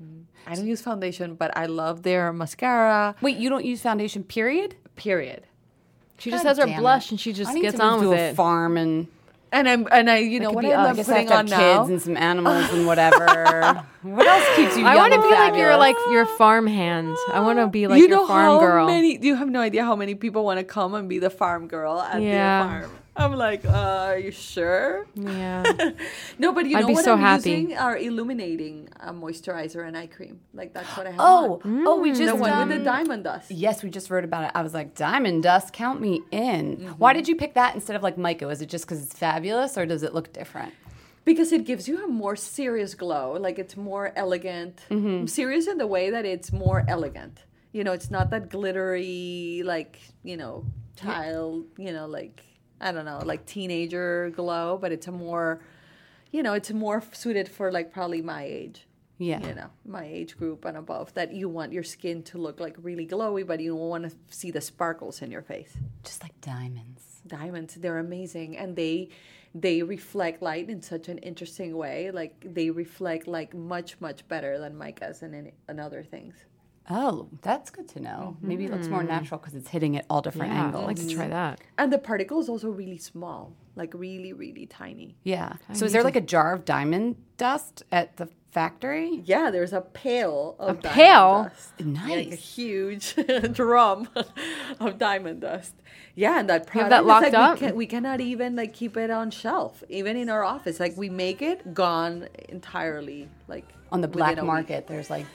I don't use foundation, but I love their mascara. Wait, you don't use foundation, period? Period. She just God has her damn blush it. and she just I need gets to move on to with a it. farm and And I, you know could what be I us. love I guess I have putting to on have now. kids and some animals and whatever. What else keeps you young I want to and be like fabulous? your farm hand. I want to be like you your know farm how girl. many? You have no idea how many people want to come and be the farm girl at Yeah. the farm. I'm like, are you sure? Yeah. No, but you I'd know be what so I'm happy. using are illuminating moisturizer and eye cream. Like that's what I have. Oh, on. oh, we just the one with the diamond dust. Yes, we just wrote about it. I was like, diamond dust, count me in. Why did you pick that instead of like Mica? Is it just because it's fabulous, or does it look different? Because it gives you a more serious glow. Like it's more elegant. Serious in the way that it's more elegant. You know, it's not that glittery, like, you know, child, you know, like, I don't know, like teenager glow, but it's a more, you know, it's more suited for like probably my age. Yeah. You know, my age group and above, that you want your skin to look like really glowy, but you don't want to see the sparkles in your face. Just like diamonds. Diamonds, they're amazing, and they reflect light in such an interesting way. Like they reflect like much better than micas and other things. Oh, that's good to know. Maybe it looks more natural because it's hitting at all different angles. I'd like to try that. And the particle is also really small, like really tiny. Yeah. So is there like a jar of diamond dust at the factory? Yeah, there's a pail of diamond pail? dust. Nice. Like a huge drum of diamond dust. Yeah, and that product that is locked like up? we cannot even like keep it on shelf, even in our office. Like we make it, gone entirely. Like On the within black a week. market, there's like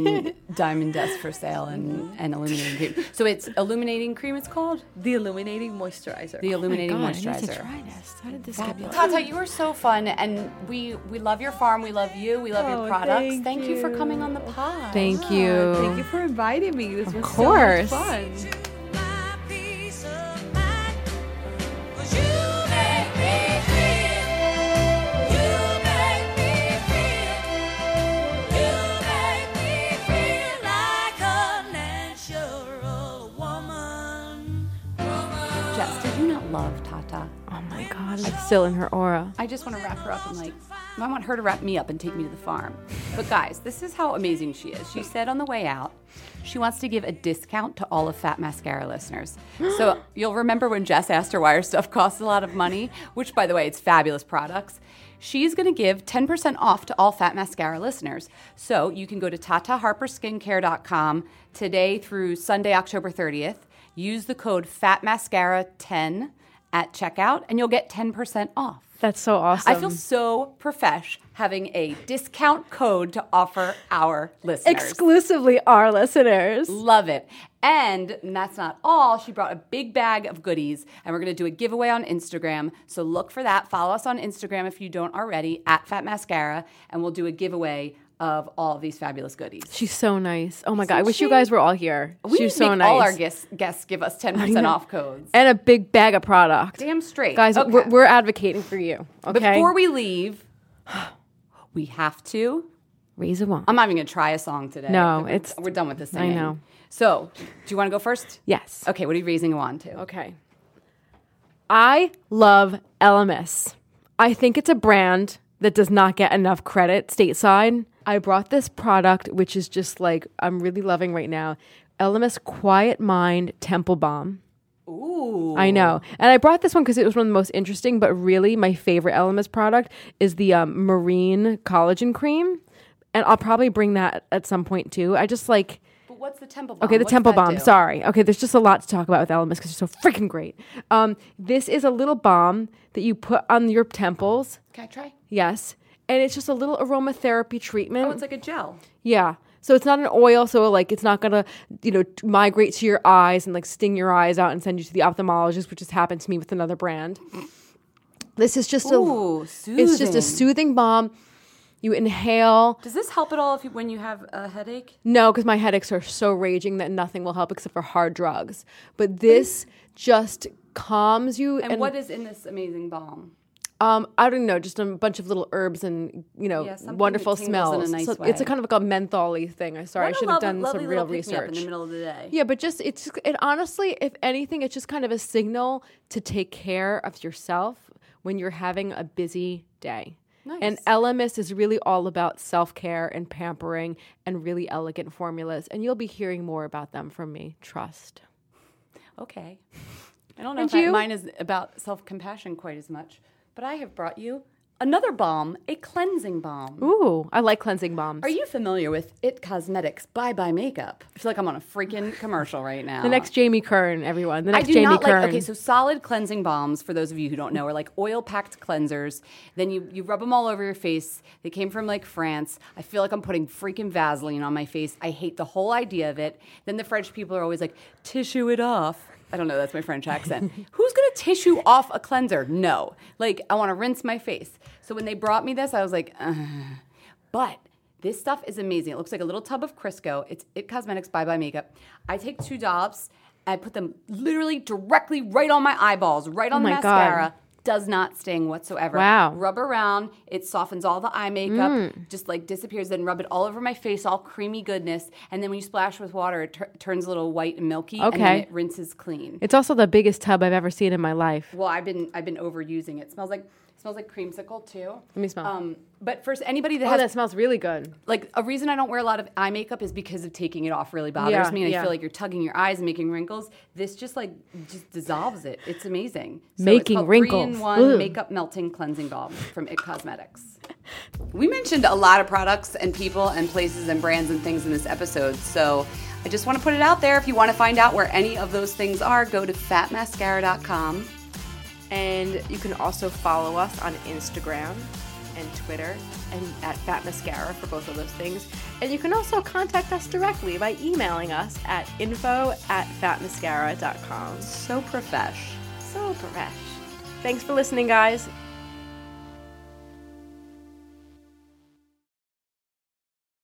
diamond dust for sale and illuminating cream. So it's illuminating cream, it's called? The illuminating moisturizer. The illuminating God, I need to moisturizer. try this. How did this get Tata, you are so fun, and we love your farm, we love you, we love your products. Thank you for coming on the pod. Thank you. Thank you for inviting me. This was course. so much fun. Jess, did you not love Tata? Oh my God, it's still in her aura. I just want to wrap her up and I want her to wrap me up and take me to the farm. But guys, this is how amazing she is. She said on the way out, she wants to give a discount to all of Fat Mascara listeners. So you'll remember when Jess asked her why her stuff costs a lot of money, which by the way, it's fabulous products. She's going to give 10% off to all Fat Mascara listeners. So you can go to tataharperskincare.com today through Sunday, October 30th. Use the code FATMASCARA10 at checkout, and you'll get 10% off. That's so awesome. I feel so profesh having a discount code to offer our listeners. exclusively our listeners. Love it. And that's not all. She brought a big bag of goodies, and we're going to do a giveaway on Instagram. So look for that. Follow us on Instagram if you don't already, at Fat Mascara, and we'll do a giveaway of all of these fabulous goodies. She's so nice. Oh my God. I Isn't wish you she? guys were all here. We She's need to so make nice. all our guests give us 10% off codes. And a big bag of product. Damn straight. Guys, Okay. we're advocating for you. Okay. Before we leave, we have to. Raise a wand. I'm not even going to try a song today. No, we're done with this singing. I know. So, do you want to go first? Yes. Okay, what are you raising a wand to? Okay. I love LMS. I think it's a brand that does not get enough credit stateside. I brought this product, which is just like, I'm really loving right now. LMS Quiet Mind Temple Balm. Ooh. I know. And I brought this one because it was one of the most interesting, but really my favorite LMS product is the Marine Collagen Cream. And I'll probably bring that at some point too. I just like... But what's the Temple Balm? Okay, the What's Temple that Balm. do? Sorry. Okay, there's just a lot to talk about with LMS because it's so freaking great. This is a little balm that you put on your temples. Can I try? Yes. And it's just a little aromatherapy treatment. Oh, it's like a gel. Yeah. So it's not an oil, so like it's not gonna, migrate to your eyes and like sting your eyes out and send you to the ophthalmologist, which has happened to me with another brand. This is just it's just a soothing balm. You inhale. Does this help at all when you have a headache? No, because my headaches are so raging that nothing will help except for hard drugs. But this just calms you. And what is in this amazing balm? I don't know, just a bunch of little herbs and something wonderful that tingles smells. in a nice So way. it's a kind of like a menthol-y thing. I should have done lovely some real little pick-me-up research. in the middle of the day. Yeah, but it honestly, if anything, it's just kind of a signal to take care of yourself when you're having a busy day. Nice. And LMS is really all about self-care and pampering and really elegant formulas. And you'll be hearing more about them from me. Trust. Okay. I don't know And if you? mine is about self-compassion quite as much, but I have brought you another balm, a cleansing balm. Ooh, I like cleansing balms. Are you familiar with It Cosmetics Bye Bye Makeup? I feel like I'm on a freaking commercial right now. The next Jamie Kern, everyone. The I next do Jamie not Kern. like. Okay, so solid cleansing balms, for those of you who don't know, are like oil-packed cleansers. Then you rub them all over your face. They came from like France. I feel like I'm putting freaking Vaseline on my face. I hate the whole idea of it. Then the French people are always like, tissue it off. I don't know, that's my French accent. Who's gonna tissue off a cleanser? No. Like, I wanna rinse my face. So when they brought me this, I was like, But this stuff is amazing. It looks like a little tub of Crisco. It's It Cosmetics Bye Bye Makeup. I take 2 daubs and I put them literally directly right on my eyeballs, right on the my mascara. God. Does not sting whatsoever. Wow. Rub around. It softens all the eye makeup. Just like disappears. Then rub it all over my face, all creamy goodness. And then when you splash with water, it turns a little white and milky. And then Okay. it rinses clean. It's also the biggest tub I've ever seen in my life. Well, I've been overusing it. It smells like creamsicle too. Let me smell. But for anybody that Oh, has that smells really good. like a reason I don't wear a lot of eye makeup is because of taking it off really bothers me, and I feel like you're tugging your eyes and making wrinkles. This just dissolves it. It's amazing. So Making it's called wrinkles. 3-in-1 Ugh. makeup melting cleansing balm from It Cosmetics. We mentioned a lot of products and people and places and brands and things in this episode, so I just want to put it out there. If you want to find out where any of those things are, go to fatmascara.com. And you can also follow us on Instagram and Twitter and at Fat Mascara for both of those things. And you can also contact us directly by emailing us at info@fatmascara.com. So profesh. So profesh. Thanks for listening, guys.